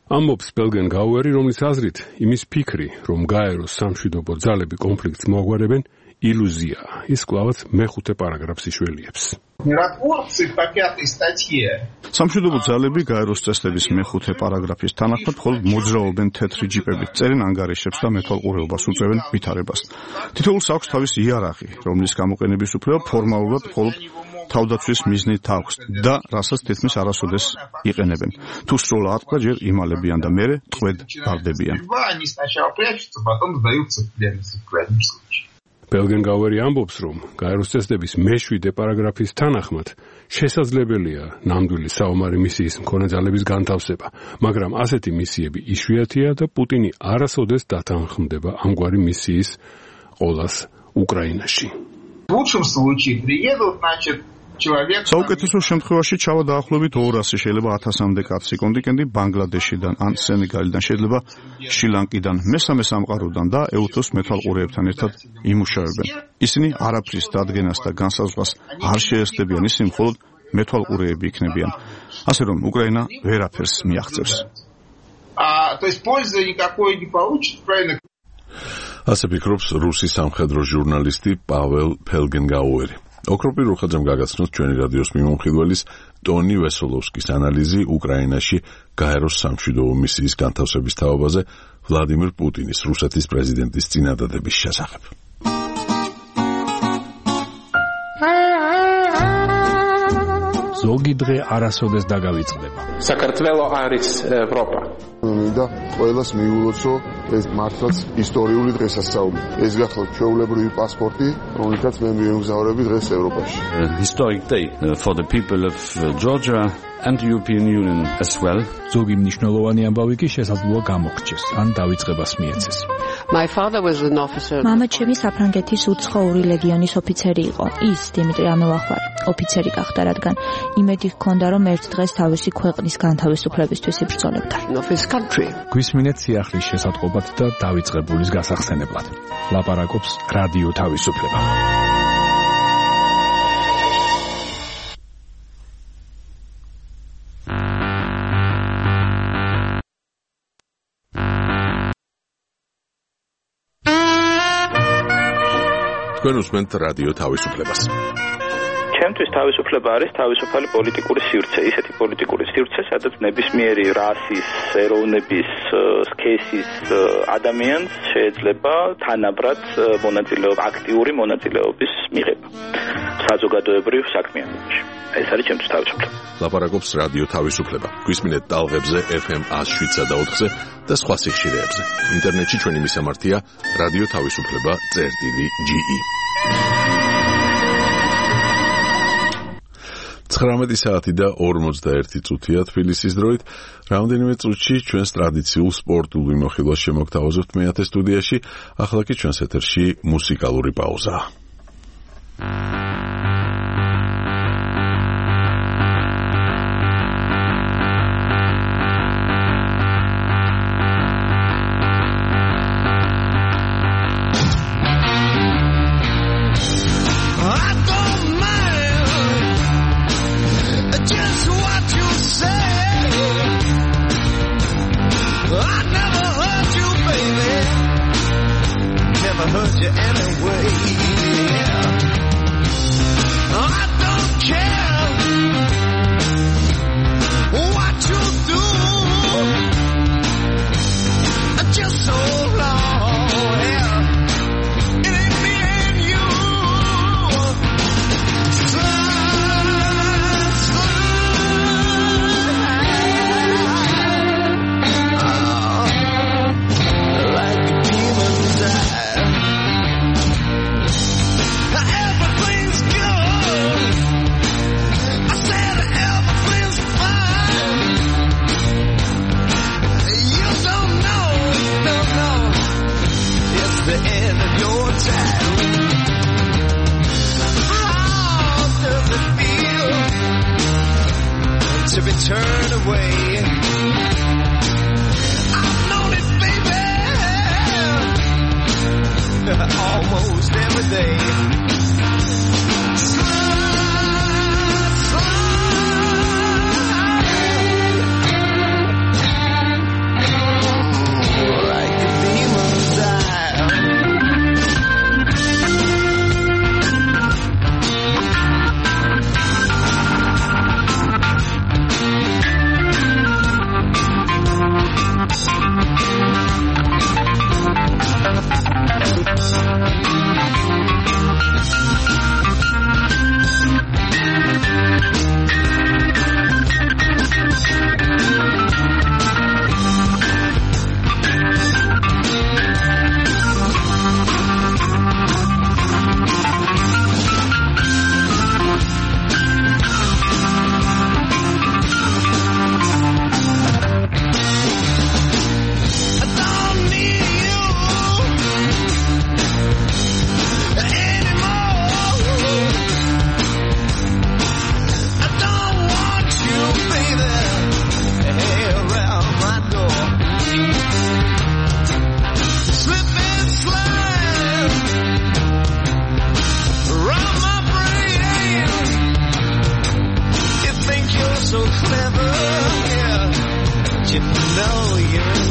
ამბობს ბელგენ გაუერი, რომლის აზრით იმის ფიქრი, რომ გაეროს სამშვიდობო ძალები კონფლიქტს მოაგვარებენ, ილუზიაა. ის კვლავაც მეხუთე პარაგრაფს იშველიებს. Миротворцы по пятой статье. სამშვიდობო ძალები გაეროს წესდების მეხუთე პარაგრაფის თანახმად მხოლოდ მოძრაობენ თეთრი ჯიპებით, წერენ ანგარიშებს და მეთვალყურეობას უწევენ ვითარებას. თითოეულს აქვს თავისი იარაღი, რომლის გამოყენების უფლება ფორმალურად მხოლოდ თავდაცვის მიზნით აქვს და რასაც თითქმის არასოდეს იყენებენ. თუ სროლა ატყდა, ჯერ იმალებიან და მერე ტყვედ გარდებიან. Они сначала прячутся, потом сдаются в плен, в крайнем случае. ბელგენ გაუერი ამბობს, რომ გაეროს წესდების მეშვიდე პარაგრაფის თანახმად შესაძლებელია ნამდვილი საომარი მისიის მქონე ძალების განთავსება, მაგრამ ასეთი მისიები იშვიათია და პუტინი არასოდეს დათანხმდება ამგვარი მისიის ყოლას უკრაინაში. В лучшем случае приедут, значит, человек... საუკეთესო შემთხვევაში ჩავა დაახლოებით ორასი, შეიძლება ათასამდე კაცი კონტინგენტი ბანგლადეშიდან ან სენეგალიდან, შეიძლება შრი-ლანკიდან, მესამე სამყაროდან და ეუთოს მეთვალყურეებთან ერთად იმუშავებენ. ისინი არაფრის დადგენას და განსაზღვრას არ შეესწებიან, ისინი მხოლოდ მეთვალყურეები იქნებიან. ასე რომ უკრაინა ვერაფერს მიაღწევს. А, то есть пользы никакой не получит, правильно? ასე ფიქრობს რუსი სამხედრო ჟურნალისტი პაվել ფელგენგაუერი. ოქროპირულ ხაზამ გაგაცნოთ ჩვენი რადიოს მიმოხილველის ტონი ვესოლოვსკის ანალიზი უკრაინაში გაეროს სამშვიდობო მისიის განთავსების თაობაზე ვლადიმირ პუტინის, რუსეთის პრეზიდენტის წინადადების შესახებ. ზოგი დღე არასოდეს დაგავიწყდება. საქართველო არის ევროპა. მინდა ყველას მიულოცო ეს მართლაც ისტორიული დღესასწაული. ეს გახლავთ ჩვეულებრივი პასპორტი, რომელიცაც მე მიემგზავრები დღეს ევროპაში. Historic day for the people of Georgia and the European Union as well. ზოგი მნიშვნელოვანი ამბავი კი შესაძლოა გამოგრჩეს, ან დავიწყებას მიეცეს. My father was an officer. მამა ჩემი საფრანგეთის უცხოური ლეგიონის ოფიცერი იყო. ის დიმიტრი ამელახვარი ოფიცერი გახდა, რადგან იმედი ჰქონდა, რომ ერთ დღეს თავისი ქვეყნის განთავისუფლებისთვის იბრძოლებდა. გვისმინეთ სიახლის შესატყობად და დავიწყებულის გასახსენებლად. ლაპარაკობს რადიო თავისუფლება. თქვენ უსმენთ რადიო თავისუფლებას. ჩემთვის თავისუფლება არის თავისუფალი პოლიტიკური სივრცე, ისეთი პოლიტიკური სივრცე, სადაც ნებისმიერი რასის, ეროვნების, სქესის ადამიანს შეიძლება თანაბრად მონაწილეობა, აქტიური მონაწილეობის მიღება საზოგადოებრივ საქმიანობაში. ეს არის ჩემთვის თავისუფლება. ლაპარაკობს რადიო თავისუფლება. გვისმინეთ ტალღებზე ეფ ემ one oh seven და ოთხზე და სხვა სიხშირეებზე. ინტერნეტში ჩვენი მისამართია რადიო თავისუფლება წერტილი ჯი ი. ცხრამეტი საათი და ორმოცდაერთი წუთია თბილისის დროით. რამდენიმე წუთში ჩვენს ტრადიციულ სპორტულ მიმოხილვას შემოგთავაზებთ მეათე სტუდიაში. ახლა კი ჩვენს ეთერში მუსიკალური პაუზაა.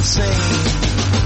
insane.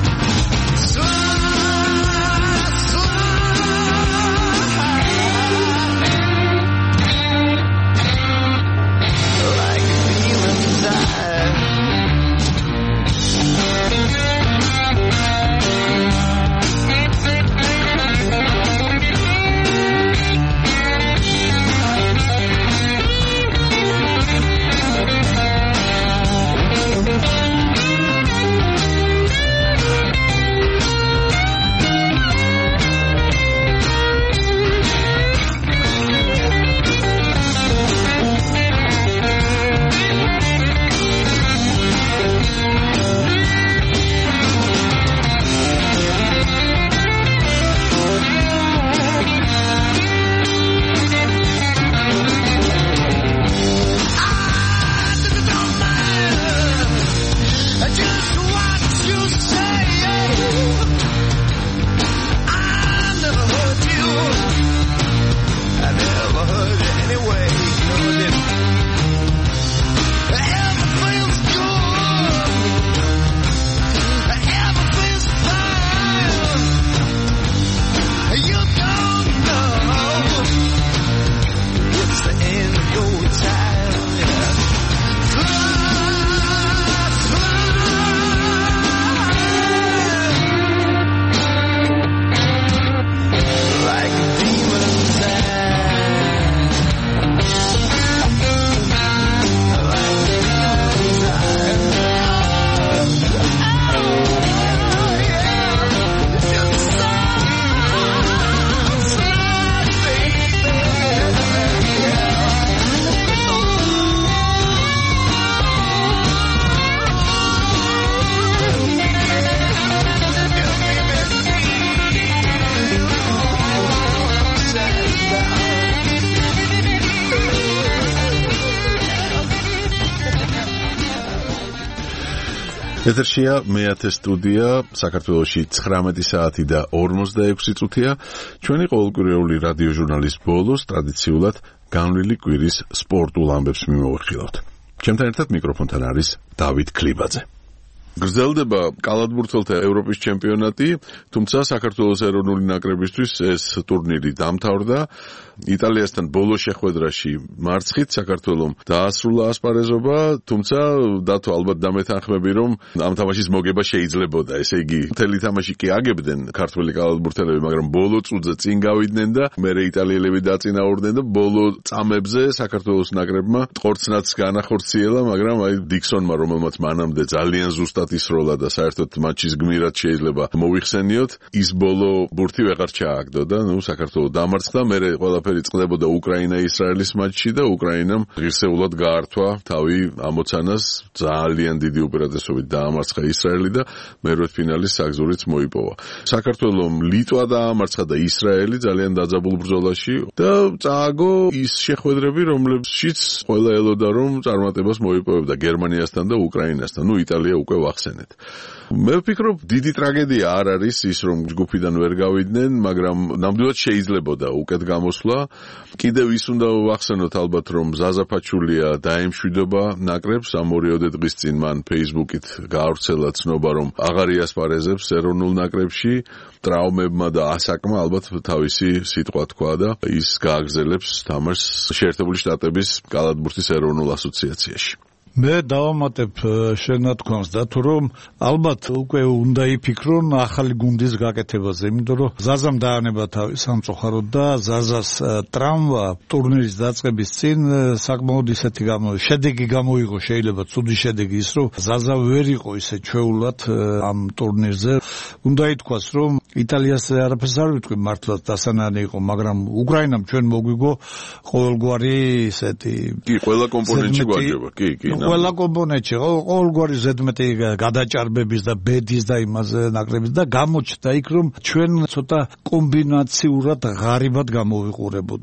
ეთერშია მეათე სტუდია, საქართველოში ცხრამეტი საათი და ორმოცდაექვსი წუთია. ჩვენი ყოველკვირეული რადიო ჟურნალის ბოლოს ტრადიციულად განვლილი კვირის სპორტულ ამბებს მიმოვიხილავთ. ჩემთან ერთად მიკროფონთან არის დავით ქლიბაძე. გრძელდება კალათბურთელთა ევროპის ჩემპიონატი, თუმცა საქართველოს ეროვნული ნაკრებისთვის ეს ტურნირი დამთავრდა. იტალიასთან ბოლო შეხვედრაში მარცხით საქართველომ დაასრულა ასპარეზობა, თუმცა დათო ალბათ დამეთანხმები, რომ ამ თამაშის მოგება შეიძლებოდა. ესე იგი, მთელი თამაში კი აგებდნენ ქართველი კალათბურთელები, მაგრამ ბოლო წუთზე წინ გავიდნენ და მერე იტალიელები დაწინაურდნენ და ბოლო წამებზე საქართველოს ნაკრებმა ტყორცნაც განახორციელა, მაგრამ აი დიქსონმა, რომელმაც მანამდე ძალიან ზუსტად ისროლა და საერთოდ მატჩის გმირად შეიძლება მოიხსენიოთ, ის ბოლო ბურთი ვეღარ ჩააგდო და ნუ საქართველო დამარცხდა, მერე ყველაფერი წყდებოდა უკრაინა-ისრაელის მატჩში და უკრაინამ ღირსეულად გაართვა თავი ამოცანას, ძალიან დიდი უპირატესობით დაამარცხა ისრაელი და მერვედფინალის საგზურიც მოიპოვა. საქართველომ ლიტვა დაამარცხა და ისრაელი ძალიან დაძაბულ ბრძოლაში და წააგო ის შეხვედრები, რომლებშიც ყველა ელოდა რომ წარმატებას მოიპოვებდა გერმანიასთან და უკრაინასთან. ნუ იტალია უკვე ვახსენეთ. მე ვფიქრობ, დიდი ტრაგედია არ არის ის, რომ ჯგუფიდან ვერ გავიდნენ, მაგრამ ნამდვილად შეიძლებოდა უკეთ გამოსვლა. კიდევ ის უნდა ვახსენოთ ალბათ, რომ ზაზა ფაჩულია დაემშვიდობა ნაკრებს, ამ ორიოდე დღის წინ მან Facebook-ით გაავრცელა ცნობა, რომ აღარ იასპარეზებს ეროვნულ ნაკრებში, ტრავმებმა და ასაკმა ალბათ თავისი სიტყვა თქვა და ის გააგრძელებს თამაშს შეერთებული შტატების კალათბურთის ეროვნულ ასოციაციაში. მე დავამატებ შენათქვამს და თუ რომ ალბათ უკვე უნდა იფიქრონ ახალი გუნდის გაკეთებაზე, იმიტომ რომ ზაზამ დაანება თავი სამწუხაროდ და ზაზას ტრავმა ტურნირის დაწყების წინ საკმაოდ ისეთი გამო შედეგი გამოიღო, შეიძლება ცუდი შედეგი ის, რომ ზაზა ვერ იყო ისე ჩვეულად ამ ტურნირზე. უნდა ითქვას, რომ იტალიას არაფერს არ ვიტყვი, მართლაც დასანანი იყო, მაგრამ უკრაინამ ჩვენ მოგვიგო ყოველგვარი ისეთი კი, ყველა კომპონენტში გვაჯობა, კი, კი. ყველა კომპონენტში ყოველგვარი ზედმეტი გადაჭარბების და ბედის და იმაზე ნაკრების და გამოჩნდა იქ, რომ ჩვენ ცოტა კომბინაციურად ღარიბად გამოვიყურებოდით.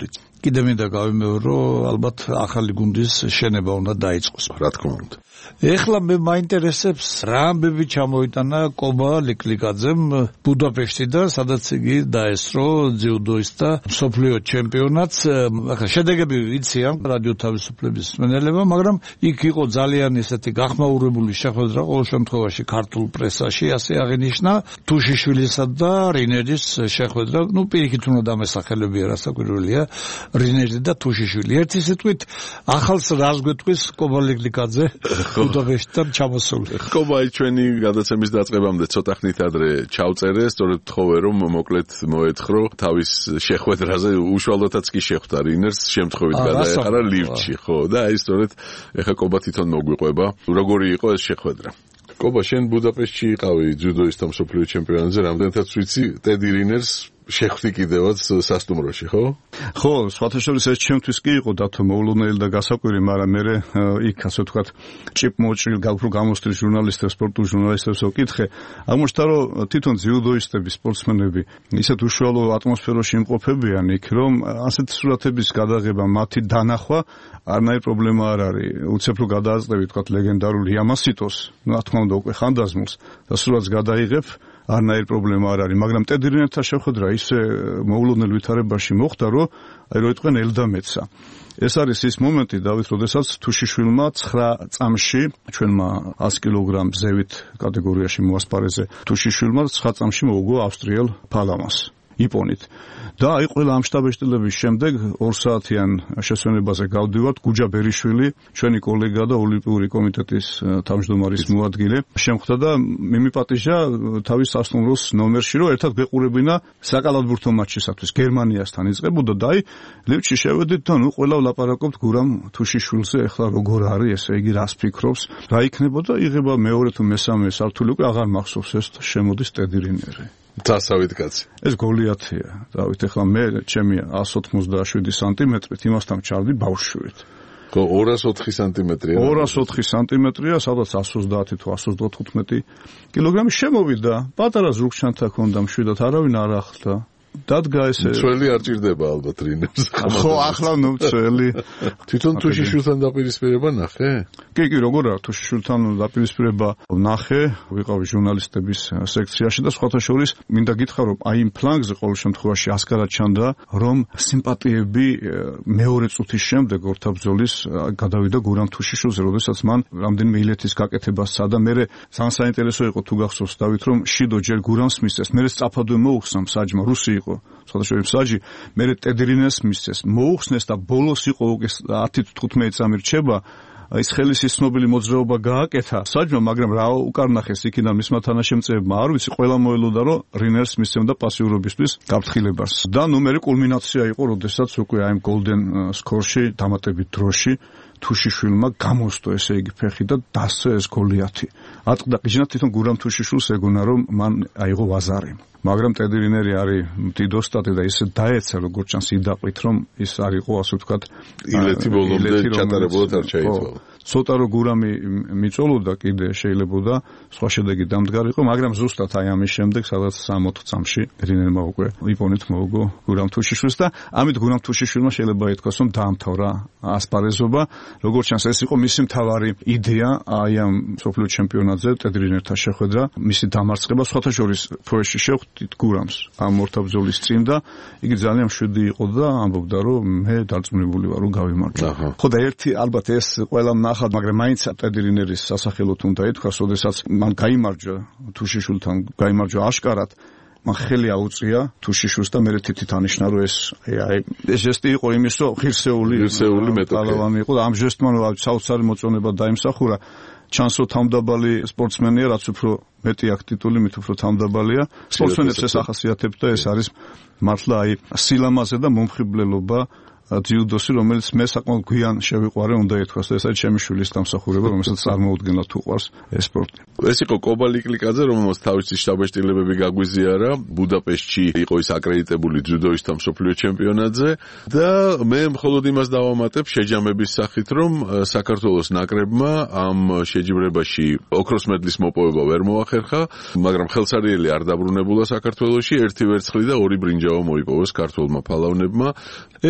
კიდე მინდა გავიმეორო, ალბათ ახალი გუნდის შენება უნდა დაიწყოს. რა თქმა უნდა. ეხლა მე მაინტერესებს რა ამბები ჩამოიტანა კობა ლიკლიკაძემ ბუდაპეშტიდან, სადაც იგი დაესწრო ძიუდოისტთა მსოფლიო ჩემპიონატს. ახლა შედეგები ვიციან რადიო თავისუფლების მენელებმა, მაგრამ იქ იყო ძალიან ისეთი გახმაურებული შეხვედრა ყოველ შემთხვევაში ქართულ პრესაში, ასე აღინიშნა თუშიშვილისა და რინერის შეხვედრა. ნუ პირიქით უნდა დამესახელებია, რასაკვირველია, რინერი და თუშიშვილი. ერთი სიტყვით ახალს რას გვეტყვის კობა ლიკლიკაძე ბუდაპეშტიდან ჩამოსული. კობაი ჩვენი გადაცემის დაწყებამდე ცოტა ხნით ადრე ჩავწერე, სწორედ თხოვე რომ მოკლედ მოეთხრო თავის შეხვედრაზე, უშუალოდაც კი შეხვდა რინერს, შემთხვევით გადაეყარა ლიფტში, ხო, და აი სწორედ ეხა კობა თვითონ მოგვიყვება, როგორი იყო ეს შეხვედრა. კობა, შენ ბუდაპეშტში იყავი ძიუდოისტთა მსოფლიო ჩემპიონატზე, რამდენადაც ვიცი, ტედი რინერს შეხვდი კიდევაც სასტუმროში, ხო? ხო, სხვათა შორის ეს ჩემთვის კი იყო დათო მოულოდნელი და გასაკვირი, მაგრამ მე იქ ასე ვთქვათ, ჭიპ მოჭრილ გაფრო გამოსტილ ჟურნალისტებს, სპორტულ ჟურნალისტებს ვკითხე, აღმოჩნდა რომ თვითონ ძიუდოისტები, სპორტსმენები ისეთ უშუალო ატმოსფეროში იმყოფებიან იქ, რომ ასეთ სურათების გადაღება, მათი დანახვა არნაირი პრობლემა არ არის. უცებ რო გადააწყდები, ვთქვათ, ლეგენდარულ იამასიტოს, რა თქმა უნდა, უკვე ხანდაზმულს და სურათს გადაიღებ, არნაირი პრობლემა არ არის, მაგრამ ტედი რინერთან შეხვედრა ისე მოულოდნელ ვითარებაში მოხდა, რომ აი რო იტყვენ ელდამეცა. ეს არის ის მომენტი, დავით, როდესაც თუშიშვილმა ცხრა წამში, ჩვენმა ასი კილოგრამ ზევით კატეგორიაში მოასპარეზე, თუშიშვილმა ცხრა წამში მოუგო ავსტრიელ ფალამას იპონით. და აი ყველა ამ შტაბეშტილების შემდეგ ორ საათიან შესვენებაზე გავდივართ. გუჯა ბერიშვილი, ჩვენი კოლეგა და ოლიმპიური კომიტეტის თავმჯდომარის მოადგილე, შემხვდა და მიმიპატიჟა თავის სასტუმროს ნომერში, რომ ერთად გვეყურებინა საკალათბურთო მატჩისათვის გერმანიასთან იწყებოდა და აი ლიფტში შევედით და ნუ ყველა ვლაპარაკობთ გურამ თუშიშვილზე, ეხლა როგორ არის, ესე იგი რას ფიქრობს, რა იქნებოდა, იღება მეორე თუ მესამე სართული, უკვე აღარ მახსოვს ეს შემოდის ტედი რინერი. დასავით კაცი. ეს გოლიათია. დავით, ეხლა მე ჩემი εκατს ოცდაშვიდი სანტიმეტრით იმასთან ჩავდი ბავშვით. ხო, ორას ოთხი სანტიმეტრია. ორას ოთხი სანტიმეტრია, სადაც εκατს ოცდაათი თუ εκατს ოცდათხუთმეტი კილოგრამი შემოვიდა. პატარა ზრუქჩანთა ქონდა მშვიდად, არავინ არ ახლდა. დადგა ესე. მცველი არ ჭირდება ალბათ რინერს. ხო, ახლა ნუ მცველი. თვითონ თუშიშვილთან დაპირისპირება ნახე? კი, კი, როგორ არა, თუშიშვილთან დაპირისპირება ნახე, ვიყავი ჟურნალისტების სექციაში და სხვათა შორის მინდა გითხრა, რომ აი იმ ფლანგზე ყოველ შემთხვევაში ასკარად ჩანდა, რომ სიმპათიები მეორე წუთის შემდეგ ორთაბრძოლის გადავიდა გურამ თუშიშვილზე, როდესაც მან რამდენიმე ილეთის გაკეთება სცადა. მერე ძალიან საინტერესო იყო თუ გახსოვს, დავით, რომ შიდო ჯერ გურამს მისცეს, მერე სწაფადვე მოუხსნა საჯმა, რუსი იყო სხვადასხვა საჯი, მერე ტედი რინერს მისცეს, მოუხსნეს და ბოლოს იყო უკვე ათი თუ თხუთმეტი წამი რჩება, ის ხელისის ცნობილი მოძრაობა გააკეთა საჯმა, მაგრამ რა უკარნახეს იქიდან მისმა თანაშემწეებმა, არ ვიცი, ყველა მოელოდა, რომ რინერს მისცემდა პასიურობისთვის გაფრთხილებას. და ნუ მერე კულმინაცია იყო, როდესაც უკვე აი გოლდენ სკორში, დამატებით დროში თუშიშვილმა გამოსტო ესე იგი ფეხი და დასწო ეს გოლიათი. ატყდა ყიჟნად თვითონ გურამ თუშიშვილს ეგონა, რომ მან აიღო ვაზარი. მაგრამ ტედი რინერი არის დიდოსტატი და ისე დაეცა, როგორც ჩანს იდაყვით, რომ ის არ იყო, ასე ვთქვათ, ილეთი ბოლომდე ჩატარებულად არ ჩაითვალა. ცოტა რო გურამი მიწოლოდა კიდე შეიძლებოდა სხვა შედეგი დამდგარიყო, მაგრამ ზუსტად აი ამის შემდეგ, სადაც სამოთხ წამში რინერმა უკვე იპონით მოუგო გურამ თუშიშვილს და ამით გურამ თუშიშვილმა შეიძლება ითქვას, რომ დაამთავრა ასპარეზობა. როგორც ჩანს, ეს იყო მისი მთავარი იდეა აი ამ მსოფლიო ჩემპიონატზე ტედი რინერთან შეხვედრა, მისი დამარცხება, სხვათა შორის პროექტში შევხვდით გურამს ამ ორთაბრძოლის წინ და იგი ძალიან მშვიდი იყო და ამბობდა, რომ მე დარწმუნებული ვარ, რომ გავიმარჯვე. ხო და ერთი ალბათ ეს ყველამ ნახა, მაგრამ მაინც ტედი რინერის სასახელოდ უნდა ითქვას, როდესაც მან გაიმარჯვა თუშიშვილთან, გაიმარჯვა აშკარად, მან ხელი აუწია თუშიშვილს და მერე თითით ანიშნა, რომ ეს აი ეს ჟესტი იყო იმის, რომ ღირსეული ღირსეული მეტოქე იყო და ამ ჟესტმა რომ საოცარი მოწონება დაიმსახურა. ჩანს რომ თავმდაბალი სპორტსმენია, რაც უფრო მეტი აქ ტიტული, მით უფრო თავმდაბალია. სპორტსმენებს ეს ახასიათებთ და ეს არის მართლა აი სილამაზე და მომხიბლელობა ძიუდოსი, რომელიც მე საკმაოდ გვიან შევიყვარე, უნდა ითქვას, ეს არის ჩემი შვილის დამსახურება, რომელსაც წარმოუდგენლად უყვარს ეს სპორტი. ეს იყო კობა ლიკლიკაძე, რომელსაც თავისი შტაბეშტილებები გაგვიზიარა ბუდაპეშტში, იყო ის აკრედიტებული ძიუდოისტთა მსოფლიო ჩემპიონატზე და მე მხოლოდ იმას დავამატებ შეჯამების სახით, რომ საქართველოს ნაკრებმა ამ შეჯიბრებაში ოქროს მედლის მოპოვება ვერ მოახერხა, მაგრამ ხელსარიელი არ დაბრუნებულა საქართველოში, ერთი ვერცხლი და ორი ბრინჯაო მოიპოვეს ქართველმა ფალავნებმა. ეხლა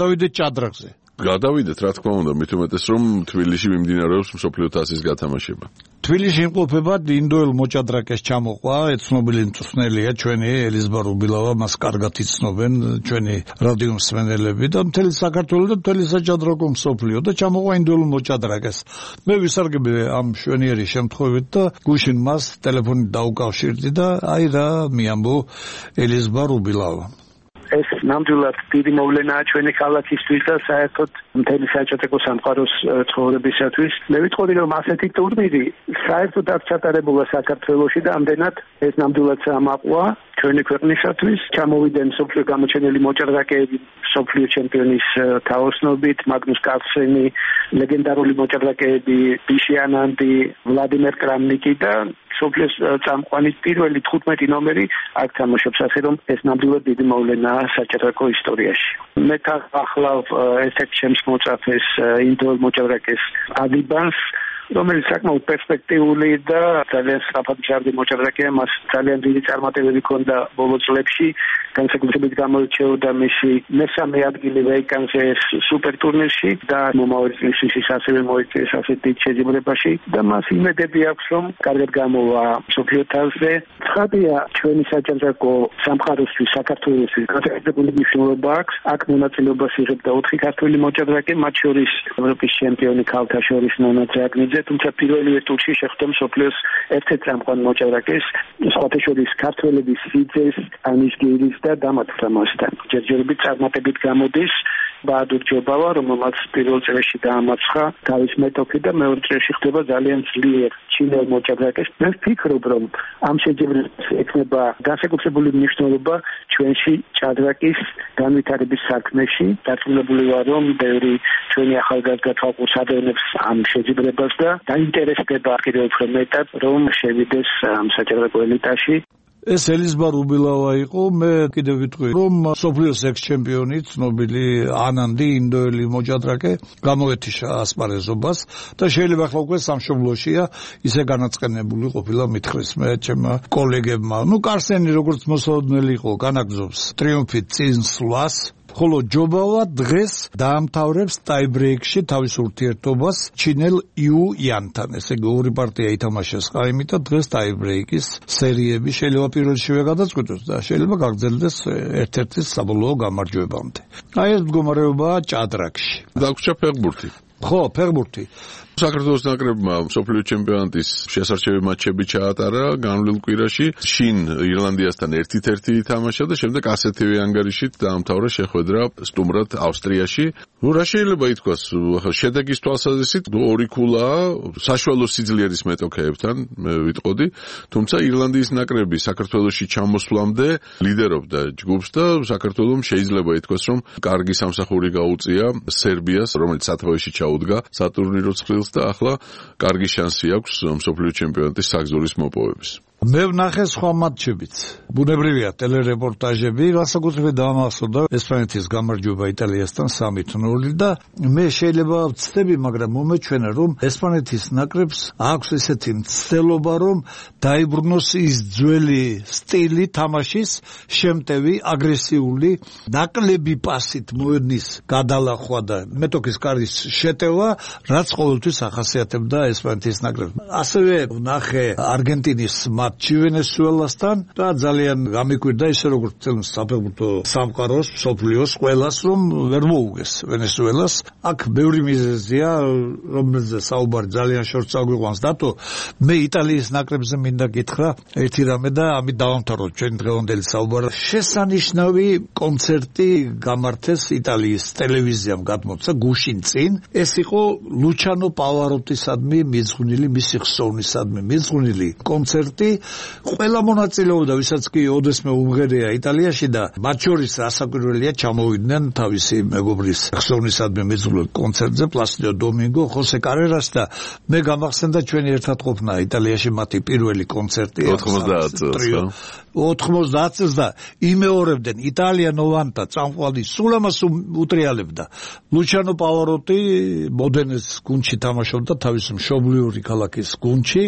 გადავიდეთ ჭადრაკზე. გადავიდეთ, რა თქმა უნდა, მით უმეტეს რომ თბილისში მიმდინარეობს მსოფლიო თასის გათამაშება. თბილისში იმყოფებად ინდოელ მოჭადრაკეს ჩამოყვა, ეცნობილი მწვრთნელია ჩვენი ელიზბარ უბილავა, მას კარგად იცნობენ ჩვენი რადიო მსმენელები და მთელი საქართველო და მთელი საჭადრაკო მსოფლიო და ჩამოყვა ინდოელ მოჭადრაკეს. მე ვისარგებლე ამ შვენიერი შემთხვევით და გუშინ მას ტელეფონით დაუკავშირდი და აი რა მიამბო ელიზბარ უბილავა. ეს ნამდვილად დიდი მოვლენაა ჩვენი ქალაქისთვის და საერთოდ მთელი საჭადრაკო სამყაროს ცხოვრებისათვის. მე ვიტყოდი რომ ასეთი ტურნირი საერთოდ არ ჩატარებულა საქართველოში და ამდენად ეს ნამდვილად სამაყვა ჩვენი ქვეყნისათვის. ჩამოვიდნენ მსოფლიო გამოჩენილი მოჭადრაკეები, მსოფლიო ჩემპიონის თაოსნობით, მაგნუს კარლსენი, ლეგენდარული მოჭადრაკეები, ბიში ანანდი, ვლადიმერ კრამნიკი და მსოფლიოს წამყვანი პირველი თხუთმეტი ნომერი აქ თამაშობს, ასე რომ ეს ნამდვილად დიდი მოვლენაა საჭადრაკო ისტორიაში. მე ახლა ერთ-ერთ ჩემს მოწაფეს ინდოელ მოჭადრაკეს ადიბანს, რომელიც საკმაოდ პერსპექტიული და ძალიან საფათშარდი მოჭადრაკეა, მას ძალიან დიდი წარმატებები ჰქონდა ბოლო წლებში, განსაკუთრებით გამოირჩეოდა მისი მესამე ადგილი ვეიკანზე სუპერ ტურნირში და მომავალ წლისთვის ის ასევე მოიქცეს ასეთ დიდ შეჯიბრებაში და მას იმედები აქვს, რომ კარგად გამოვა მსოფლიო თასზე. ცხადია, ჩვენი საჭადრაკო სამყაროსთვის, საქართველოსთვის განსაკუთრებული მნიშვნელობა აქვს. აქ მონაწილეობას იღებდა ოთხი ქართველი მოჭადრაკე, მათ შორის ევროპის ჩემპიონი ქალთა შორის ნონა ძაგნიძე, თუმცა პირველივე ტურში შეხვდა მსოფლიოს ერთ-ერთ წამყვან მოჭადრაკეს, სხვათა შორის ქართველების სიძეს, ანის გეირის და დამატ ფრამასთან. ჯერჯერობით წარმატებით გამოდის ბაადურ ჯობავა, რომელმაც პირველ წრეში დაამარცხა თავის მეტოქი და მეორე წრეში ხდება ძალიან ძლიერ ჩინელ მოჭადრაკეს. მე ვფიქრობ, რომ ამ შეჯიბრებას ექნება განსაკუთრებული მნიშვნელობა ჩვენში ჭადრაკის განვითარების საქმეში. დარწმუნებული ვარ, რომ ბევრი ჩვენი ახალგაზრდა თვალყურს ადევნებს ამ შეჯიბრებას და დაინტერესდება კიდევ უფრო მეტად, რომ შევიდეს ამ საჭადრაკო ელიტაში. ეს ელიზბარ უბილავა იყო, მე კიდევ ვიტყვი, რომ სოფლიოს ექს-ჩემპიონი, ცნობილი ანანდი, ინდოელი მოჭადრაკე, გამოეთიშა ასპარეზობას და შეიძლება ახლა უკვე სამშობლოშია, ისე განაწყენებული ყოფილა მითხრეს მე ჩემმა კოლეგებმა. ნუ კარსენი როგორც მოსალოდნელი იყო, განაგზობს ტრიუმფით წინსვლას, ხოლო ჯობავა დღეს დაამთავრებს ტაიბრეიკში თავის ურთიერთობას ჩინელ იუ იანთან. ესე იგი ორი პარტია ითამაშეს ყაიმით და დღეს ტაიბრეიკის სერიები შეიძლება პირველშივე გადაწყვიტოს და შეიძლება გაგრძელდეს ერთ-ერთი საბოლოო გამარჯვებამდე. აი ეს მდგომარეობაა ჭადრაკში. დაგვრჩა ფეხბურთი. ხო, ფეხბურთი. საქართველოს ნაკრებმა მსოფლიო ჩემპიონატის შესარჩევი მატჩები ჩაატარა განვლილ კვირაში. შინ ირლანდიასთან ერთ-ერთი ითამაშა და შემდეგ ასეთივე ანგარიშით დაამთავრა შეხვედრა სტუმრად ავსტრიაში. ნუ რა შეიძლება ითქვას, შედეგის თვალსაზრისით ორი ქულაა საშუალო სიძლიერის მეტოქეებთან, მე ვიტყოდი, თუმცა ირლანდიის ნაკრები საქართველოში ჩამოსვლამდე ლიდერობდა ჯგუფს და საქართველოს შეიძლება ითქვას, რომ კარგი სამსახური გაუწია სერბიას, რომელიც სათავეში ჩაუდგა სატურნირო ცხრილს და ახლა კარგი შანსი აქვს მსოფლიო ჩემპიონატის საგზურის მოპოვების. მე ვნახე სხვა მატჩებიც. ბუნებრივია ტელერეპორტაჟები, განსაკუთრებით დაამახსოვრდა ესპანეთის გამარჯვება იტალიასთან სამი ნული და მე შეიძლება ვცდები, მაგრამ მომეჩვენა, რომ ესპანეთის ნაკრებს აქვს ესეთი მცდელობა, რომ დაიბრუნოს ის ძველი სტილი თამაშის, შემტევი, აგრესიული, ნაკლები პასით მოედნის გადალახვა და მეტოქის კარის შეტევა, რაც ყოველთვის ახასიათებდა ესპანეთის ნაკრებს. ასევე ვნახე არგენტინის მატჩი ვენესუელასთან და ძალიან გამიკვირდა ისე როგორც წელს საფეხბურთო სამყაროს, მსოფლიოს ყველას, რომ ვერ მოუგეს ვენესუელას. აქ ბევრი მიზეზია, რომელზეც საუბარი ძალიან შორს წაგვიყვანს დათო. მე იტალიის ნაკრებზე მინდა გითხრა ერთი რამე და ამით დავამთავროთ ჩვენი დღევანდელი საუბარი. შესანიშნავი კონცერტი გამართეს იტალიის ტელევიზიამ გადმოცა გუშინ წინ. ეს იყო ლუჩანო პავაროტისადმი მიძღვნილი, მისი ხსოვნისადმი მიძღვნილი კონცერტი. ყველა მონაწილეობდა, ვისაც კი ოდესმე უმღერია იტალიაში და მათ შორის ასაკვირველია ჩამოვიდნენ თავისი მეგობრის ხსოვნისადმი მიძღვნილ კონცერტზე პლასიდო დომინგო, ხოსე კარერას და მე გამახსენდა ჩვენი ერთად ყოფნა იტალიაში მათი პირველი კონცერტი ოთხმოცდაათ წელს. ოთხმოცდაათ წელს და იმეორებდნენ იტალია ნოვანტა წამყვანი სულ ამას უტრიალებდა. ლუჩანო პავაროტი მოდენეს გუნდში თამაშობდა თავის მშობლიური ქალაქის გუნდში.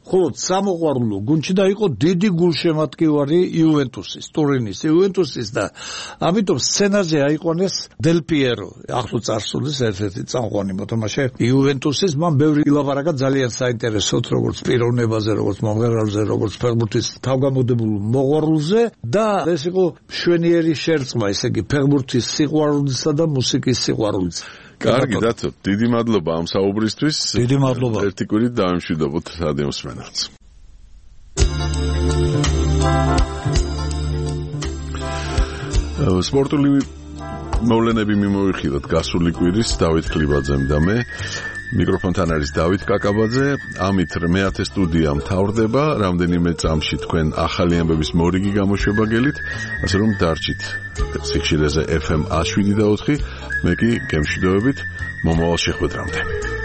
მხოლოდ სამოყვარულო გუნდში და იყო დიდი გულშემატკივარი იუვენტუსის, ტურინის იუვენტუსის და ამიტომ სცენაზე აიყვანეს დელ პიერო, ახლო წარსულის ერთ-ერთი წამყვანი მოთამაშე იუვენტუსის. მან ბევრი ილაპარაკა ძალიან საინტერესოდ, როგორც პიროვნებაზე, როგორც მომღერალზე, როგორც ფეხბურთის თავგამოდებულ მოყვარულზე და ეს იყო მშვენიერი შერწყმა, ესე იგი ფეხბურთის სიყვარულისა და მუსიკის სიყვარულის. კარგი დათო, დიდი მადლობა ამ საუბრისთვის. დიდი მადლობა. ერთი კვირით დავემშვიდობოთ რადიო მსმენელს. სპორტული მოვლენები მიმოვიხილოთ გასული კვირის დავით ქლიბაძემ და მე. მიკროფონთან არის დავით კაკაბაძე. ამით მეათე სტუდია მთავრდება. რამდენიმე წამში თქვენ ახალი ამბების მორიგი გამოშვება გელით, ასე რომ დარჩით სიხშირეზე ეფ ემ ათი შვიდი და ოთხი. მე კი გემშვიდობებით მომავალ შეხვედრამდე.